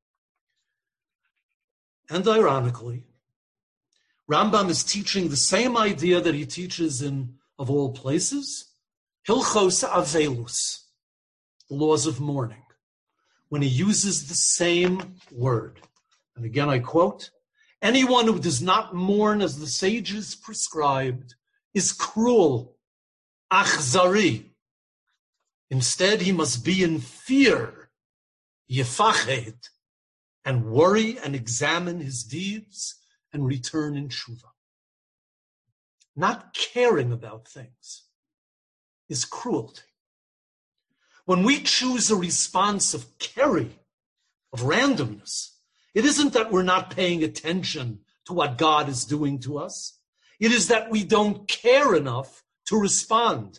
And ironically, Rambam is teaching the same idea that he teaches in, of all places, Hilchos Avelus, the laws of mourning, when he uses the same word. And again, I quote, anyone who does not mourn as the sages prescribed is cruel, achzari. Instead, he must be in fear, yefachet, and worry and examine his deeds and return in tshuva. Not caring about things is cruelty. When we choose a response of keri, of randomness, it isn't that we're not paying attention to what God is doing to us. It is that we don't care enough to respond.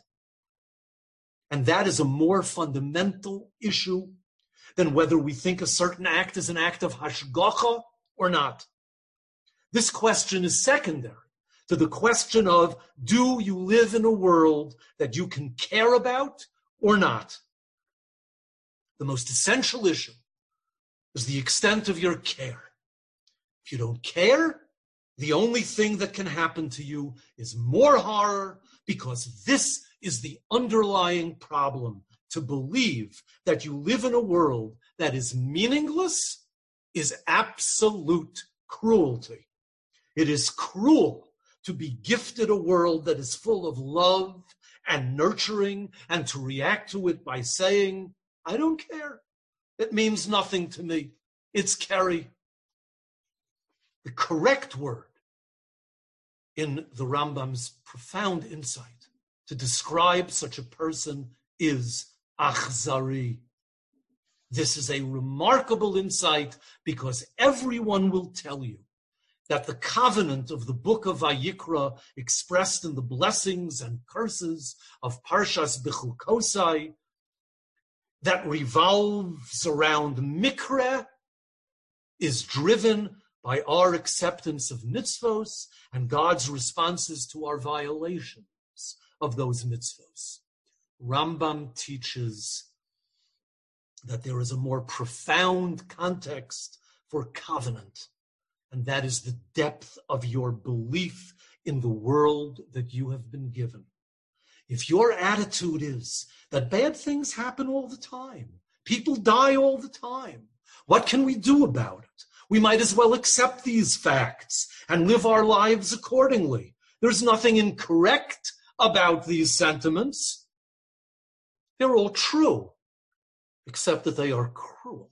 And that is a more fundamental issue than whether we think a certain act is an act of hashgacha or not. This question is secondary to the question of, do you live in a world that you can care about or not? The most essential issue is the extent of your care. If you don't care, the only thing that can happen to you is more horror, because this is the underlying problem. To believe that you live in a world that is meaningless is absolute cruelty. It is cruel to be gifted a world that is full of love and nurturing, and to react to it by saying, I don't care. It means nothing to me. It's keri. The correct word in the Rambam's profound insight to describe such a person is achzari. This is a remarkable insight, because everyone will tell you that the covenant of the book of Vayikra, expressed in the blessings and curses of Parshas Bechukosai, that revolves around mikra, is driven by our acceptance of mitzvos and God's responses to our violations of those mitzvos. Rambam teaches that there is a more profound context for covenant, and that is the depth of your belief in the world that you have been given. If your attitude is that bad things happen all the time, people die all the time, what can we do about it? We might as well accept these facts and live our lives accordingly. There's nothing incorrect about these sentiments. They're all true, except that they are cruel.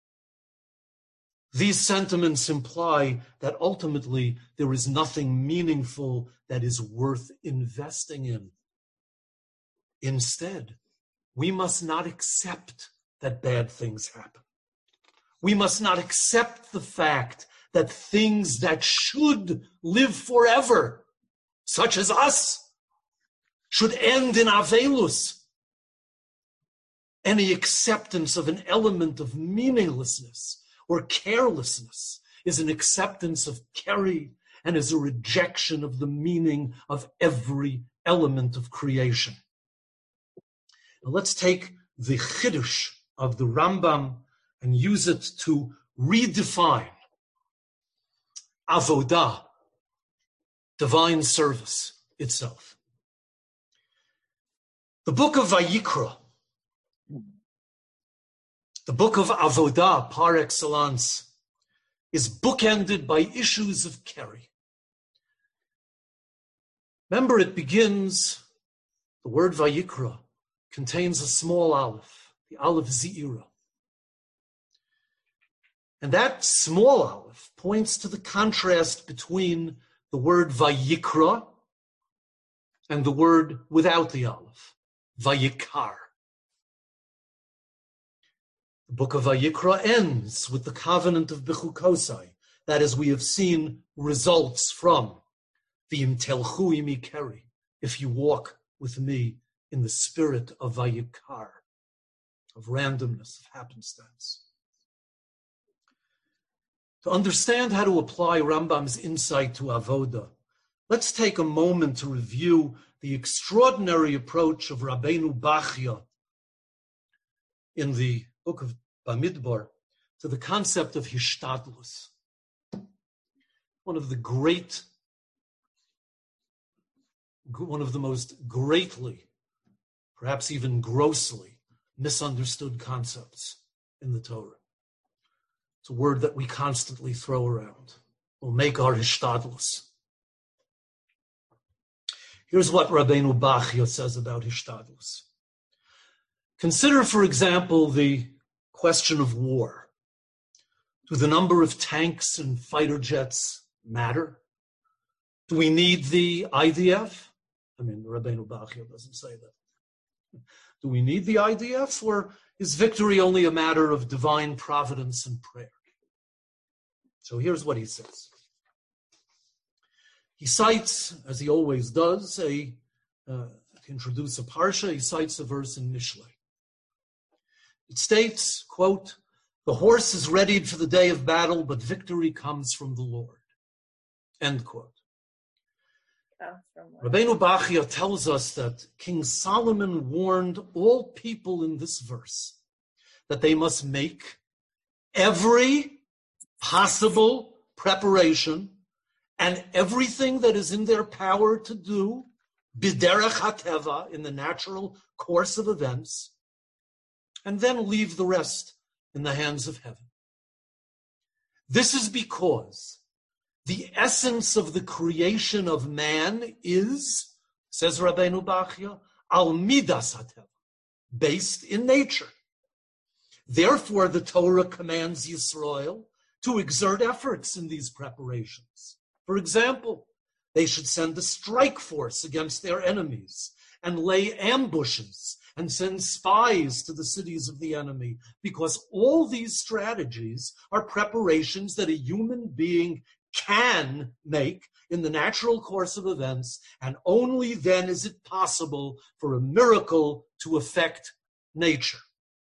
These sentiments imply that ultimately there is nothing meaningful that is worth investing in. Instead, we must not accept that bad things happen. We must not accept the fact that things that should live forever, such as us, should end in avelus. Any acceptance of an element of meaninglessness or carelessness is an acceptance of keri and is a rejection of the meaning of every element of creation. Now let's take the chiddush of the Rambam and use it to redefine avodah, divine service itself. The book of Vayikra, the book of avodah par excellence, is bookended by issues of keri. Remember, it begins, the word Vayikra contains a small aleph, the aleph ze'ira. And that small aleph points to the contrast between the word Vayikra and the word without the aleph, Vayikar. The book of Vayikra ends with the covenant of Bechukosai, that, as we have seen, results from V'im telchu imi keri, if you walk with me in the spirit of Vayikar, of randomness, of happenstance. To understand how to apply Rambam's insight to avodah, let's take a moment to review the extraordinary approach of Rabbeinu Bachya in the book of Bamidbar, to the concept of hishtadlus. One of the great, one of the most greatly, perhaps even grossly misunderstood concepts in the Torah. It's a word that we constantly throw around. We'll make our hishtadlus. Here's what Rabbeinu Bachya says about hishtadlus. Consider, for example, the question of war. Do the number of tanks and fighter jets matter? Do we need the I D F? I mean, Rabbeinu Bachya doesn't say that. Do we need the I D F, or is victory only a matter of divine providence and prayer? So here's what he says. He cites, as he always does, a uh, to introduce a parsha, he cites a verse in Mishlei. It states, quote, "The horse is readied for the day of battle, but victory comes from the Lord." End quote. Oh, Rabbeinu Bachya tells us that King Solomon warned all people in this verse that they must make every possible preparation and everything that is in their power to do, biderech hateva, in the natural course of events, and then leave the rest in the hands of heaven. This is because the essence of the creation of man is, says Rabbeinu Bachya, al midas hateva, based in nature. Therefore, the Torah commands Yisrael to exert efforts in these preparations. For example, they should send a strike force against their enemies and lay ambushes and send spies to the cities of the enemy, because all these strategies are preparations that a human being can make in the natural course of events, and only then is it possible for a miracle to affect nature.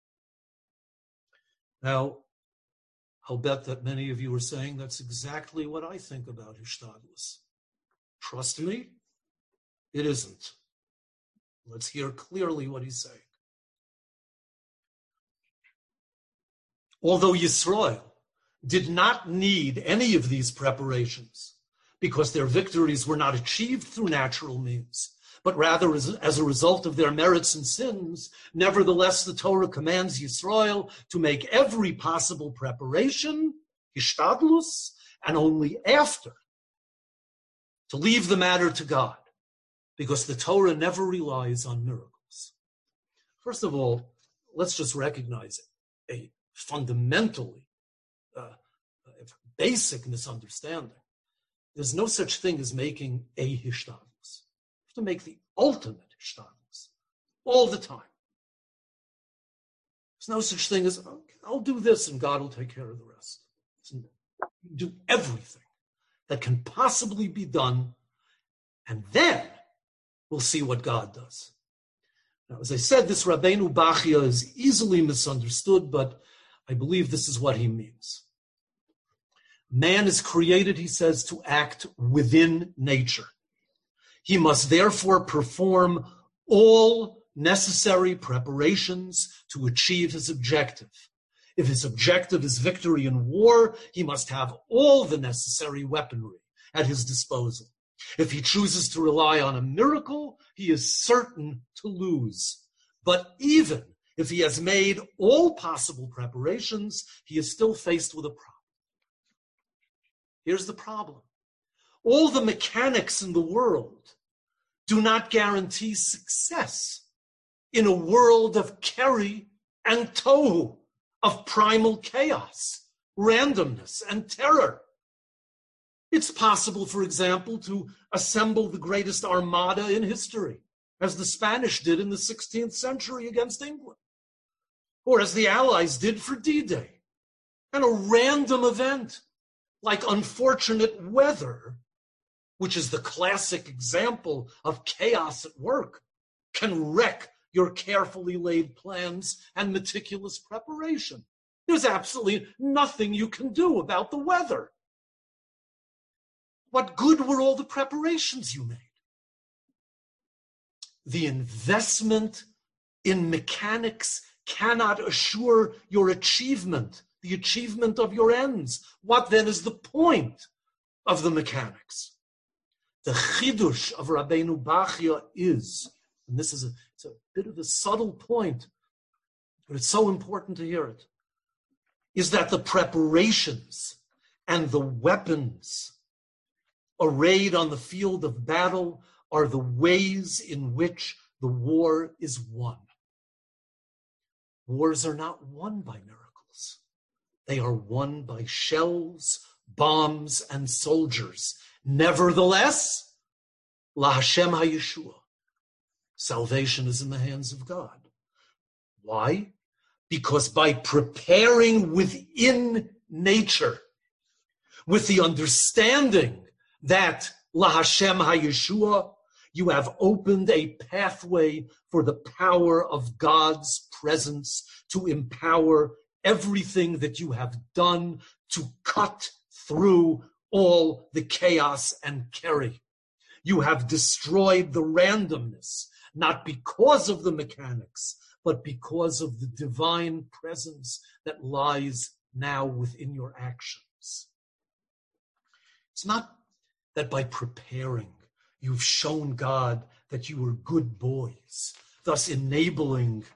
Now, I'll bet that many of you are saying that's exactly what I think about hishtadlus. Trust me, it isn't. Let's hear clearly what he's saying. Although Yisrael did not need any of these preparations because their victories were not achieved through natural means, but rather as, as a result of their merits and sins, nevertheless, the Torah commands Yisrael to make every possible preparation, hishtadlus, and only after to leave the matter to God, because the Torah never relies on miracles. First of all, let's just recognize a fundamentally uh, basic misunderstanding. There's no such thing as making a hishtadlus. To make the ultimate hishtadlus all the time. There's no such thing as, okay, I'll do this and God will take care of the rest. You do everything that can possibly be done, and then we'll see what God does. Now, as I said, this Rabbeinu Bachya is easily misunderstood, but I believe this is what he means. Man is created, he says, to act within nature. He must therefore perform all necessary preparations to achieve his objective. If his objective is victory in war, he must have all the necessary weaponry at his disposal. If he chooses to rely on a miracle, he is certain to lose. But even if he has made all possible preparations, he is still faced with a problem. Here's the problem. All the mechanics in the world do not guarantee success in a world of keri and tohu, of primal chaos, randomness, and terror. It's possible, for example, to assemble the greatest armada in history, as the Spanish did in the sixteenth century against England, or as the Allies did for D-Day. And a random event, like unfortunate weather, which is the classic example of chaos at work, can wreck your carefully laid plans and meticulous preparation. There's absolutely nothing you can do about the weather. What good were all the preparations you made? The investment in mechanics cannot assure your achievement, the achievement of your ends. What then is the point of the mechanics? The chidush of Rabbeinu Bachya is, and this is a, it's a bit of a subtle point, but it's so important to hear it, is that the preparations and the weapons arrayed on the field of battle are the ways in which the war is won. Wars are not won by miracles. They are won by shells, bombs, and soldiers. Nevertheless, La Hashem HaYeshua. Salvation is in the hands of God. Why? Because by preparing within nature, with the understanding that La Hashem HaYeshua, you have opened a pathway for the power of God's presence to empower everything that you have done to cut through all the chaos and carry. You have destroyed the randomness, not because of the mechanics, but because of the divine presence that lies now within your actions. It's not that by preparing, you've shown God that you are good boys, thus enabling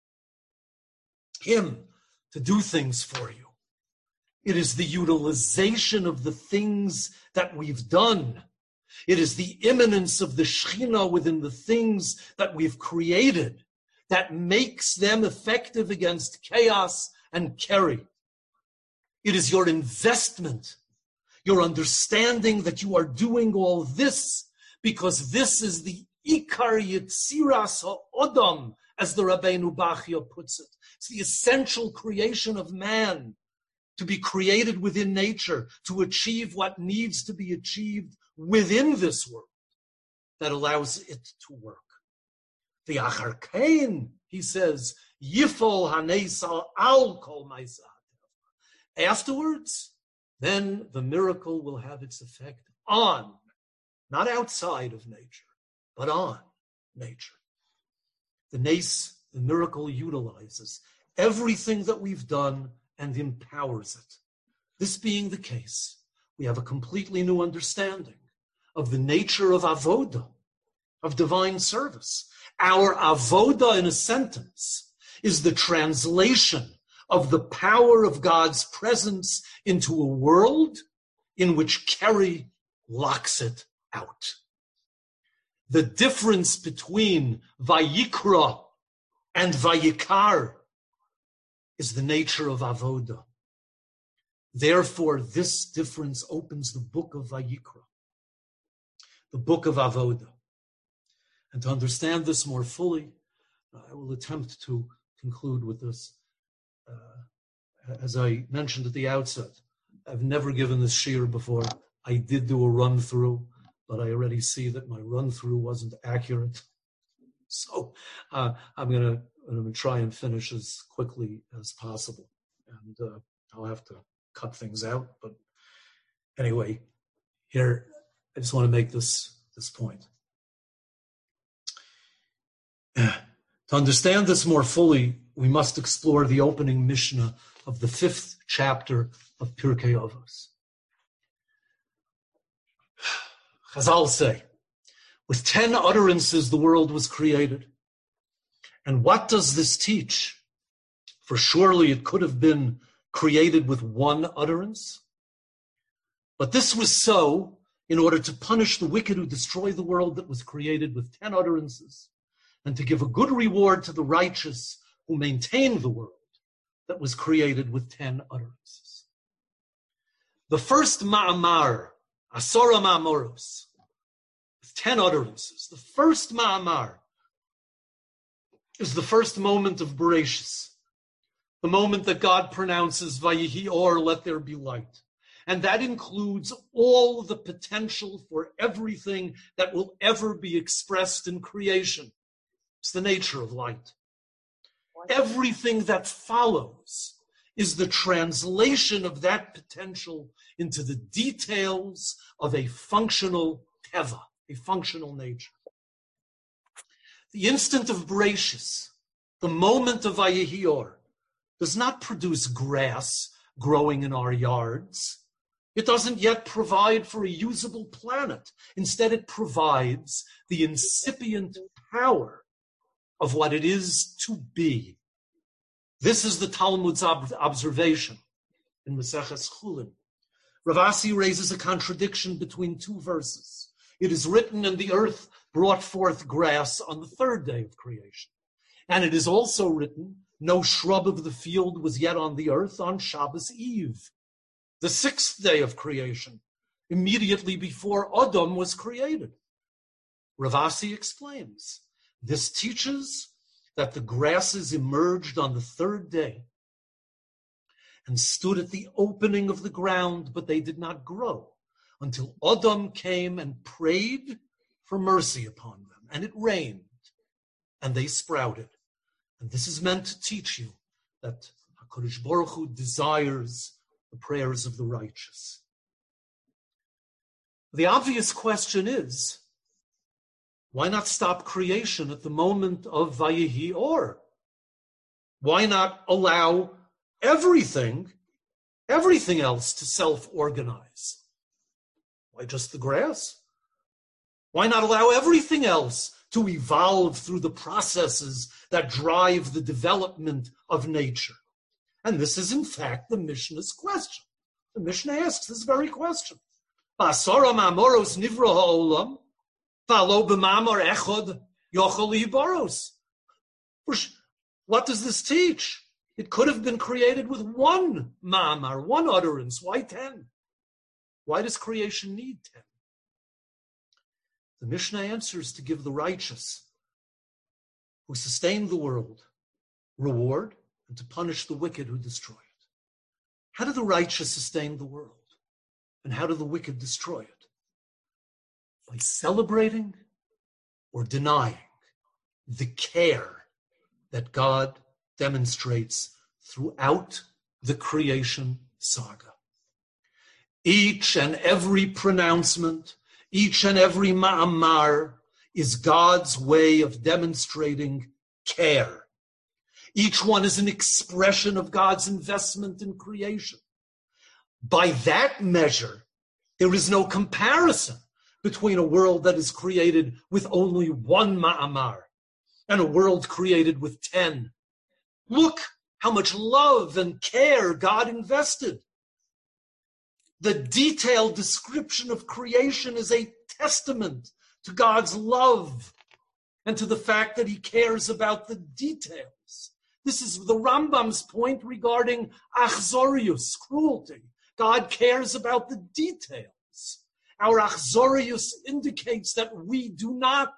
Him to do things for you. It is the utilization of the things that we've done. It is the immanence of the Shekhinah within the things that we've created that makes them effective against chaos and kerry. It is your investment, your understanding that you are doing all this because this is the Ikar Yitziras HaOdam, as the Rabbeinu Bachya puts it. It's the essential creation of man, to be created within nature, to achieve what needs to be achieved within this world that allows it to work. The Achar Kain, he says, Yifol Hanesal Al Kol Ma'aseh. Afterwards, then the miracle will have its effect on, not outside of nature, but on nature. The nace, the miracle utilizes everything that we've done and empowers it. This being the case, we have a completely new understanding of the nature of avoda, of divine service. Our avoda, in a sentence, is the translation of the power of God's presence into a world in which Kerry locks it out. The difference between Vayikra and Vayikar is the nature of avoda. Therefore, this difference opens the book of Vayikra, the book of avoda. And to understand this more fully, I will attempt to conclude with this. Uh, as I mentioned at the outset, I've never given this shiur before. I did do a run-through, but I already see that my run-through wasn't accurate. So uh, I'm going to I'm going to try and finish as quickly as possible. And uh, I'll have to cut things out. But anyway, here, I just want to make this, this point. To understand this more fully, we must explore the opening Mishnah of the fifth chapter of Pirkei Avos. Chazal say, with ten utterances the world was created. And what does this teach? For surely it could have been created with one utterance. But this was so in order to punish the wicked who destroy the world that was created with ten utterances, and to give a good reward to the righteous who maintain the world that was created with ten utterances. The first ma'amar, Asora Ma'amoros, with ten utterances. The first ma'amar is the first moment of Bereshis, the moment that God pronounces Vayihi Or, let there be light. And that includes all the potential for everything that will ever be expressed in creation. It's the nature of light. Everything that follows is the translation of that potential into the details of a functional teva, a functional nature. The instant of Bereshis The moment of Vayehi Or does not produce grass growing in our yards. It doesn't yet provide for a usable planet. Instead, it provides the incipient power of what it is to be. This is the Talmud's ob- observation in Maseches Chulin. Rav Asi raises a contradiction between two verses. It is written, and the earth brought forth grass on the third day of creation. And it is also written, no shrub of the field was yet on the earth on Shabbos Eve, the sixth day of creation, immediately before Adam was created. Rav Asi explains, this teaches that the grasses emerged on the third day and stood at the opening of the ground, but they did not grow until Adam came and prayed for mercy upon them, and it rained, and they sprouted. And this is meant to teach you that HaKadosh Baruch Hu desires the prayers of the righteous. The obvious question is, why not stop creation at the moment of Vayehi Or? Why not allow everything, everything else to self-organize? Why just the grass? Why not allow everything else to evolve through the processes that drive the development of nature? And this is, in fact, the Mishnah's question. The Mishnah asks this very question. Ba'asara ma'amoros nivra ha'olam, fa'lo b'ma'amar echad yochel libaros. What does this teach? It could have been created with one ma'amar, one utterance. Why ten? Why does creation need ten? The Mishnah answers to give the righteous who sustain the world reward and to punish the wicked who destroy it. How do the righteous sustain the world? And how do the wicked destroy it? By celebrating or denying the care that God demonstrates throughout the creation saga. Each and every pronouncement, each and every ma'amar is God's way of demonstrating care. Each one is an expression of God's investment in creation. By that measure, there is no comparison between a world that is created with only one ma'amar and a world created with ten. Look how much love and care God invested. The detailed description of creation is a testament to God's love and to the fact that he cares about the details. This is the Rambam's point regarding achzorius, cruelty. God cares about the details. Our achzorius indicates that we do not.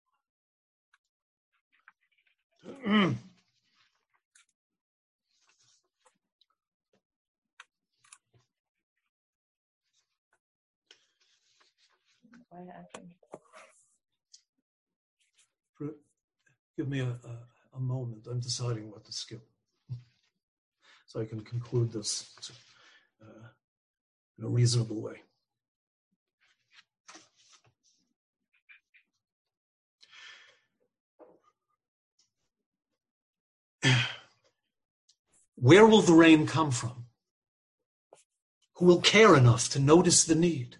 Give me a, a, a moment. I'm deciding what to skip so I can conclude this uh, in a reasonable way. Where will the rain come from? Who will care enough to notice the need?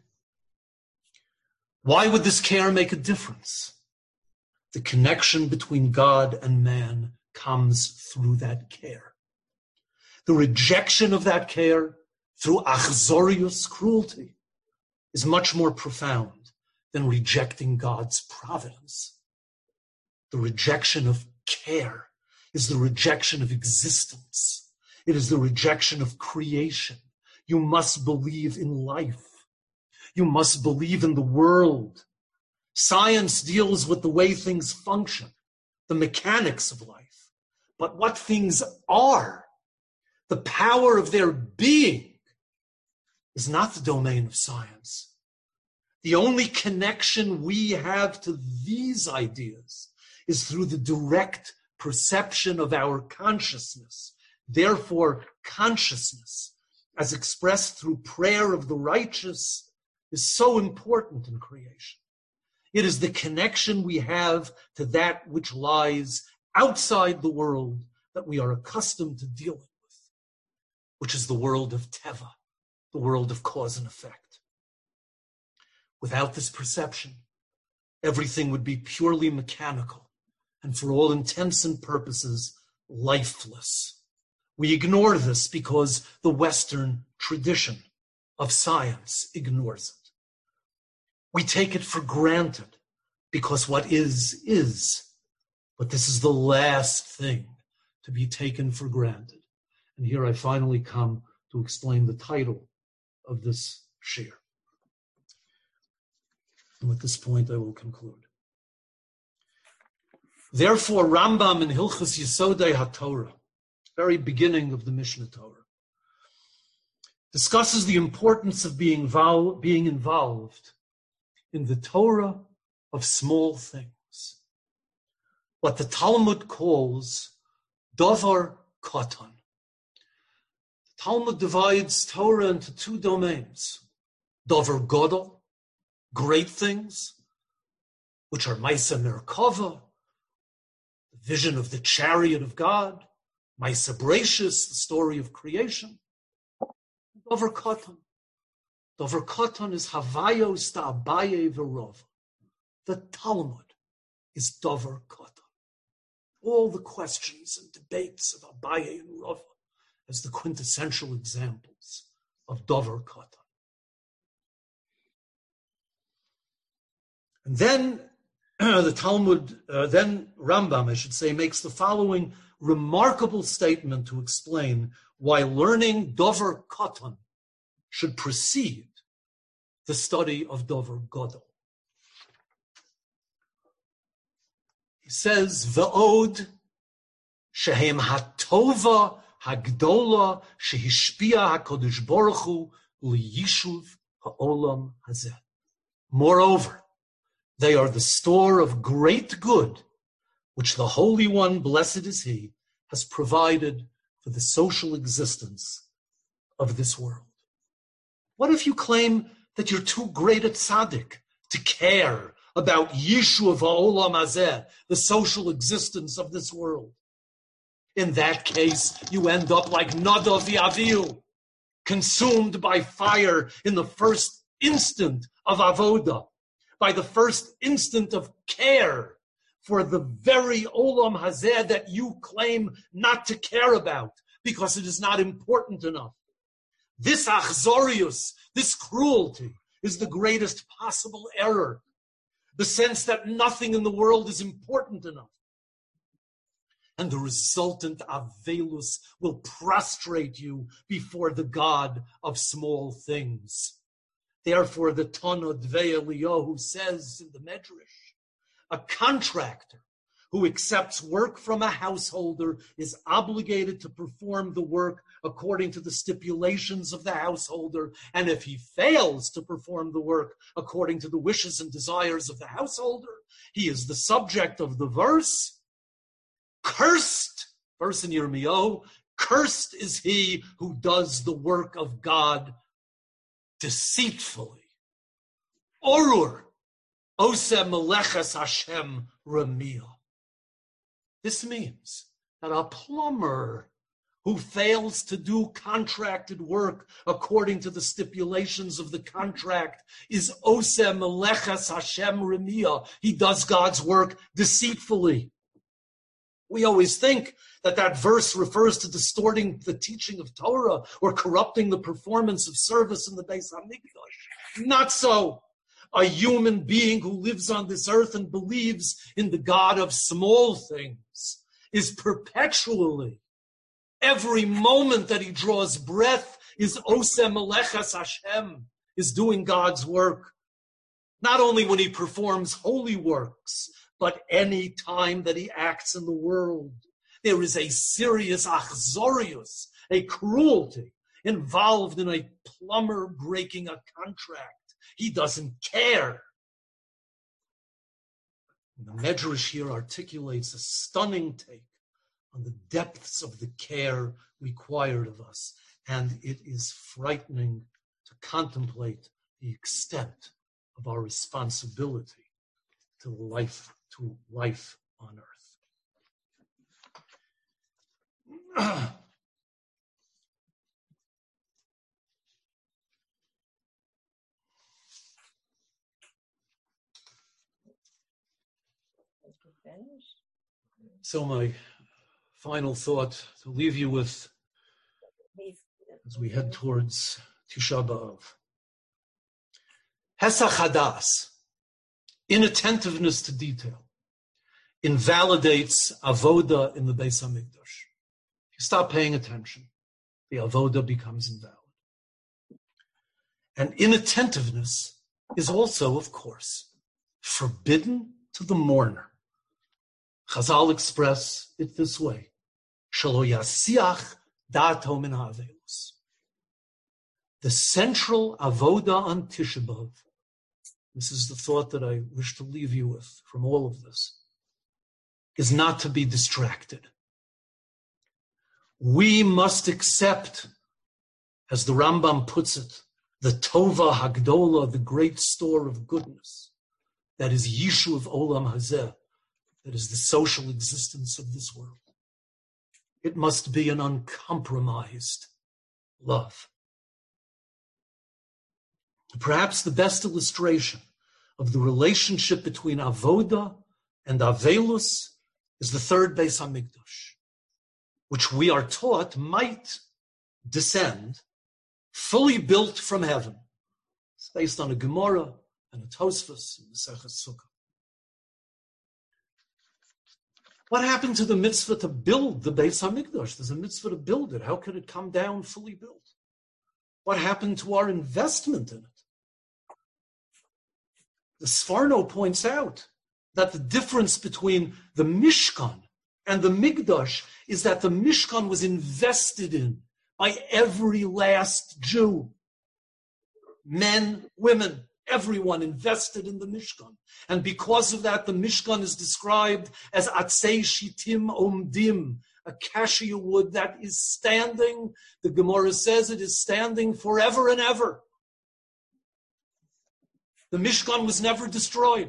Why would this care make a difference? The connection between God and man comes through that care. The rejection of that care through achzorius, cruelty, is much more profound than rejecting God's providence. The rejection of care is the rejection of existence. It is the rejection of creation. You must believe in life. You must believe in the world. Science deals with the way things function, the mechanics of life. But what things are, the power of their being, is not the domain of science. The only connection we have to these ideas is through the direct perception of our consciousness. Therefore, consciousness, as expressed through prayer of the righteous, is so important in creation. It is the connection we have to that which lies outside the world that we are accustomed to dealing with, which is the world of Teva, the world of cause and effect. Without this perception, everything would be purely mechanical and for all intents and purposes, lifeless. We ignore this because the Western tradition of science ignores it. We take it for granted because what is, is. But this is the last thing to be taken for granted. And here I finally come to explain the title of this shir. And at this point I will conclude. Therefore, Rambam in Hilchos Yesodei HaTorah, very beginning of the Mishnah Torah, discusses the importance of being, vol- being involved in the Torah of small things, what the Talmud calls Davar Katan. The Talmud divides Torah into two domains, Davar Godel, great things, which are Maisa Merkava, the vision of the chariot of God, Maisa Bereshis, the story of creation, Davar Katan. Davar Katan is Havayos ta Abaye v'Rava. The Talmud is Davar Katan. All the questions and debates of Abaye and Rava as the quintessential examples of Davar Katan. And then uh, the Talmud, uh, then Rambam, I should say, makes the following remarkable statement to explain why learning Davar Katan should precede the study of Davar Godel. He says, V'od shehem hatova hagdola shehishpia HaKadosh Baruch Hu liyishuv ha'olam hazeh. Moreover, they are the store of great good, which the Holy One, blessed is He, has provided for the social existence of this world. What if you claim that you're too great a tzaddik to care about Yishuv ha'olam hazeh, the social existence of this world? In that case, you end up like Nadav v'Avihu, consumed by fire in the first instant of avoda, by the first instant of care for the very olam hazeh that you claim not to care about because it is not important enough. This achzorius, this cruelty, is the greatest possible error. The sense that nothing in the world is important enough. And the resultant avelus will prostrate you before the God of small things. Therefore, the Tana Dvei Eliyahu says in the Medrash, a contractor who accepts work from a householder is obligated to perform the work according to the stipulations of the householder. And if he fails to perform the work according to the wishes and desires of the householder, he is the subject of the verse, cursed, verse in Yirmiyahu, cursed is he who does the work of God deceitfully. Orur, oseh meleches Hashem ramiyah. This means that a plumber who fails to do contracted work according to the stipulations of the contract is oseh meleches Hashem ramiyah. He does God's work deceitfully. We always think that that verse refers to distorting the teaching of Torah or corrupting the performance of service in the Beis HaMikdash. Not so. A human being who lives on this earth and believes in the God of small things is perpetually, every moment that he draws breath, is oseh meleches Hashem, is doing God's work. Not only when he performs holy works, but any time that he acts in the world. There is a serious achzorius, a cruelty involved in a plumber breaking a contract. He doesn't care. And the Medrash here articulates a stunning take on the depths of the care required of us, and it is frightening to contemplate the extent of our responsibility to life, to life on earth. So my final thought to leave you with as we head towards Tisha B'Av. Hesach Hadas, inattentiveness to detail, invalidates avoda in the Beis Hamikdash. If you stop paying attention, the avoda becomes invalid. And inattentiveness is also, of course, forbidden to the mourner. Chazal express it this way: Shelo yasiach da'ato min ha'avelus. The central avoda on Tisha B'Av, this is the thought that I wish to leave you with from all of this, is not to be distracted. We must accept, as the Rambam puts it, the Tova Hagdola, the great store of goodness, that is Yishuv Olam Hazeh, that is the social existence of this world. It must be an uncompromised love. Perhaps the best illustration of the relationship between Avoda and Avelus is the third Beis Hamikdash, which we are taught might descend fully built from heaven. It's based on a Gemara and a Tosfos and Maseches Sukkah. What happened to the mitzvah to build the Beis Hamikdash? There's a mitzvah to build it. How could it come down fully built? What happened to our investment in it? The Sforno points out that the difference between the Mishkan and the Mikdash is that the Mishkan was invested in by every last Jew. Men, women, everyone invested in the Mishkan. And because of that, the Mishkan is described as Atzei Shitim Omdim, a cassia wood that is standing. The Gemara says it is standing forever and ever. The Mishkan was never destroyed.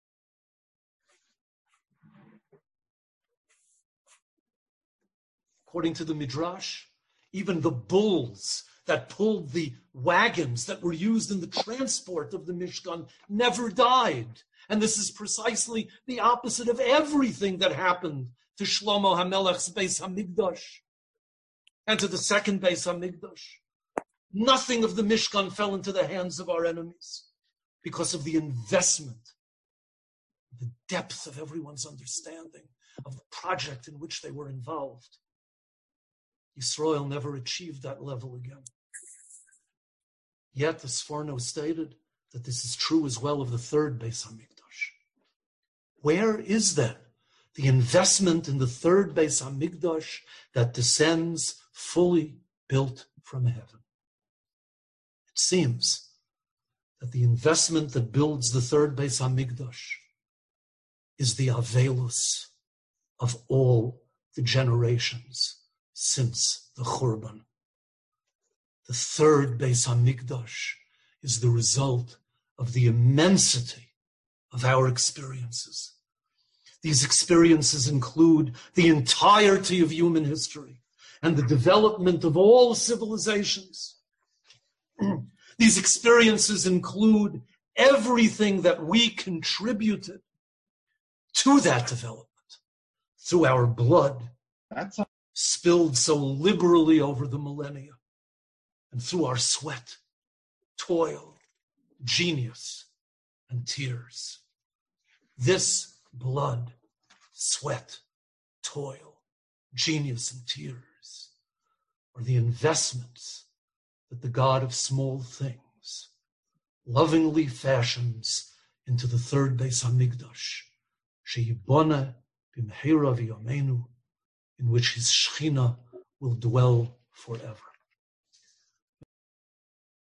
According to the Midrash, even the bulls that pulled the wagons that were used in the transport of the Mishkan never died. And this is precisely the opposite of everything that happened to Shlomo HaMelech's Beis HaMikdash and to the second Beis HaMikdash. Nothing of the Mishkan fell into the hands of our enemies because of the investment, the depth of everyone's understanding of the project in which they were involved. Yisrael never achieved that level again. Yet the Sforno stated that this is true as well of the third Beis HaMikdash. Where is then the investment in the third Beis HaMikdash that descends fully built from heaven? It seems that the investment that builds the third Beis HaMikdash is the Avelus of all the generations since the Churban. The third Beis HaMikdash is the result of the immensity of our experiences. These experiences include the entirety of human history and the development of all civilizations. These experiences include everything that we contributed to that development through our blood, That's a- spilled so liberally over the millennia, and through our sweat, toil, genius, and tears. This blood, sweat, toil, genius, and tears are the investments that the God of small things lovingly fashions into the third Beis HaMikdash, Sheyibona b'mehira v'yameinu, in which his Shechina will dwell forever.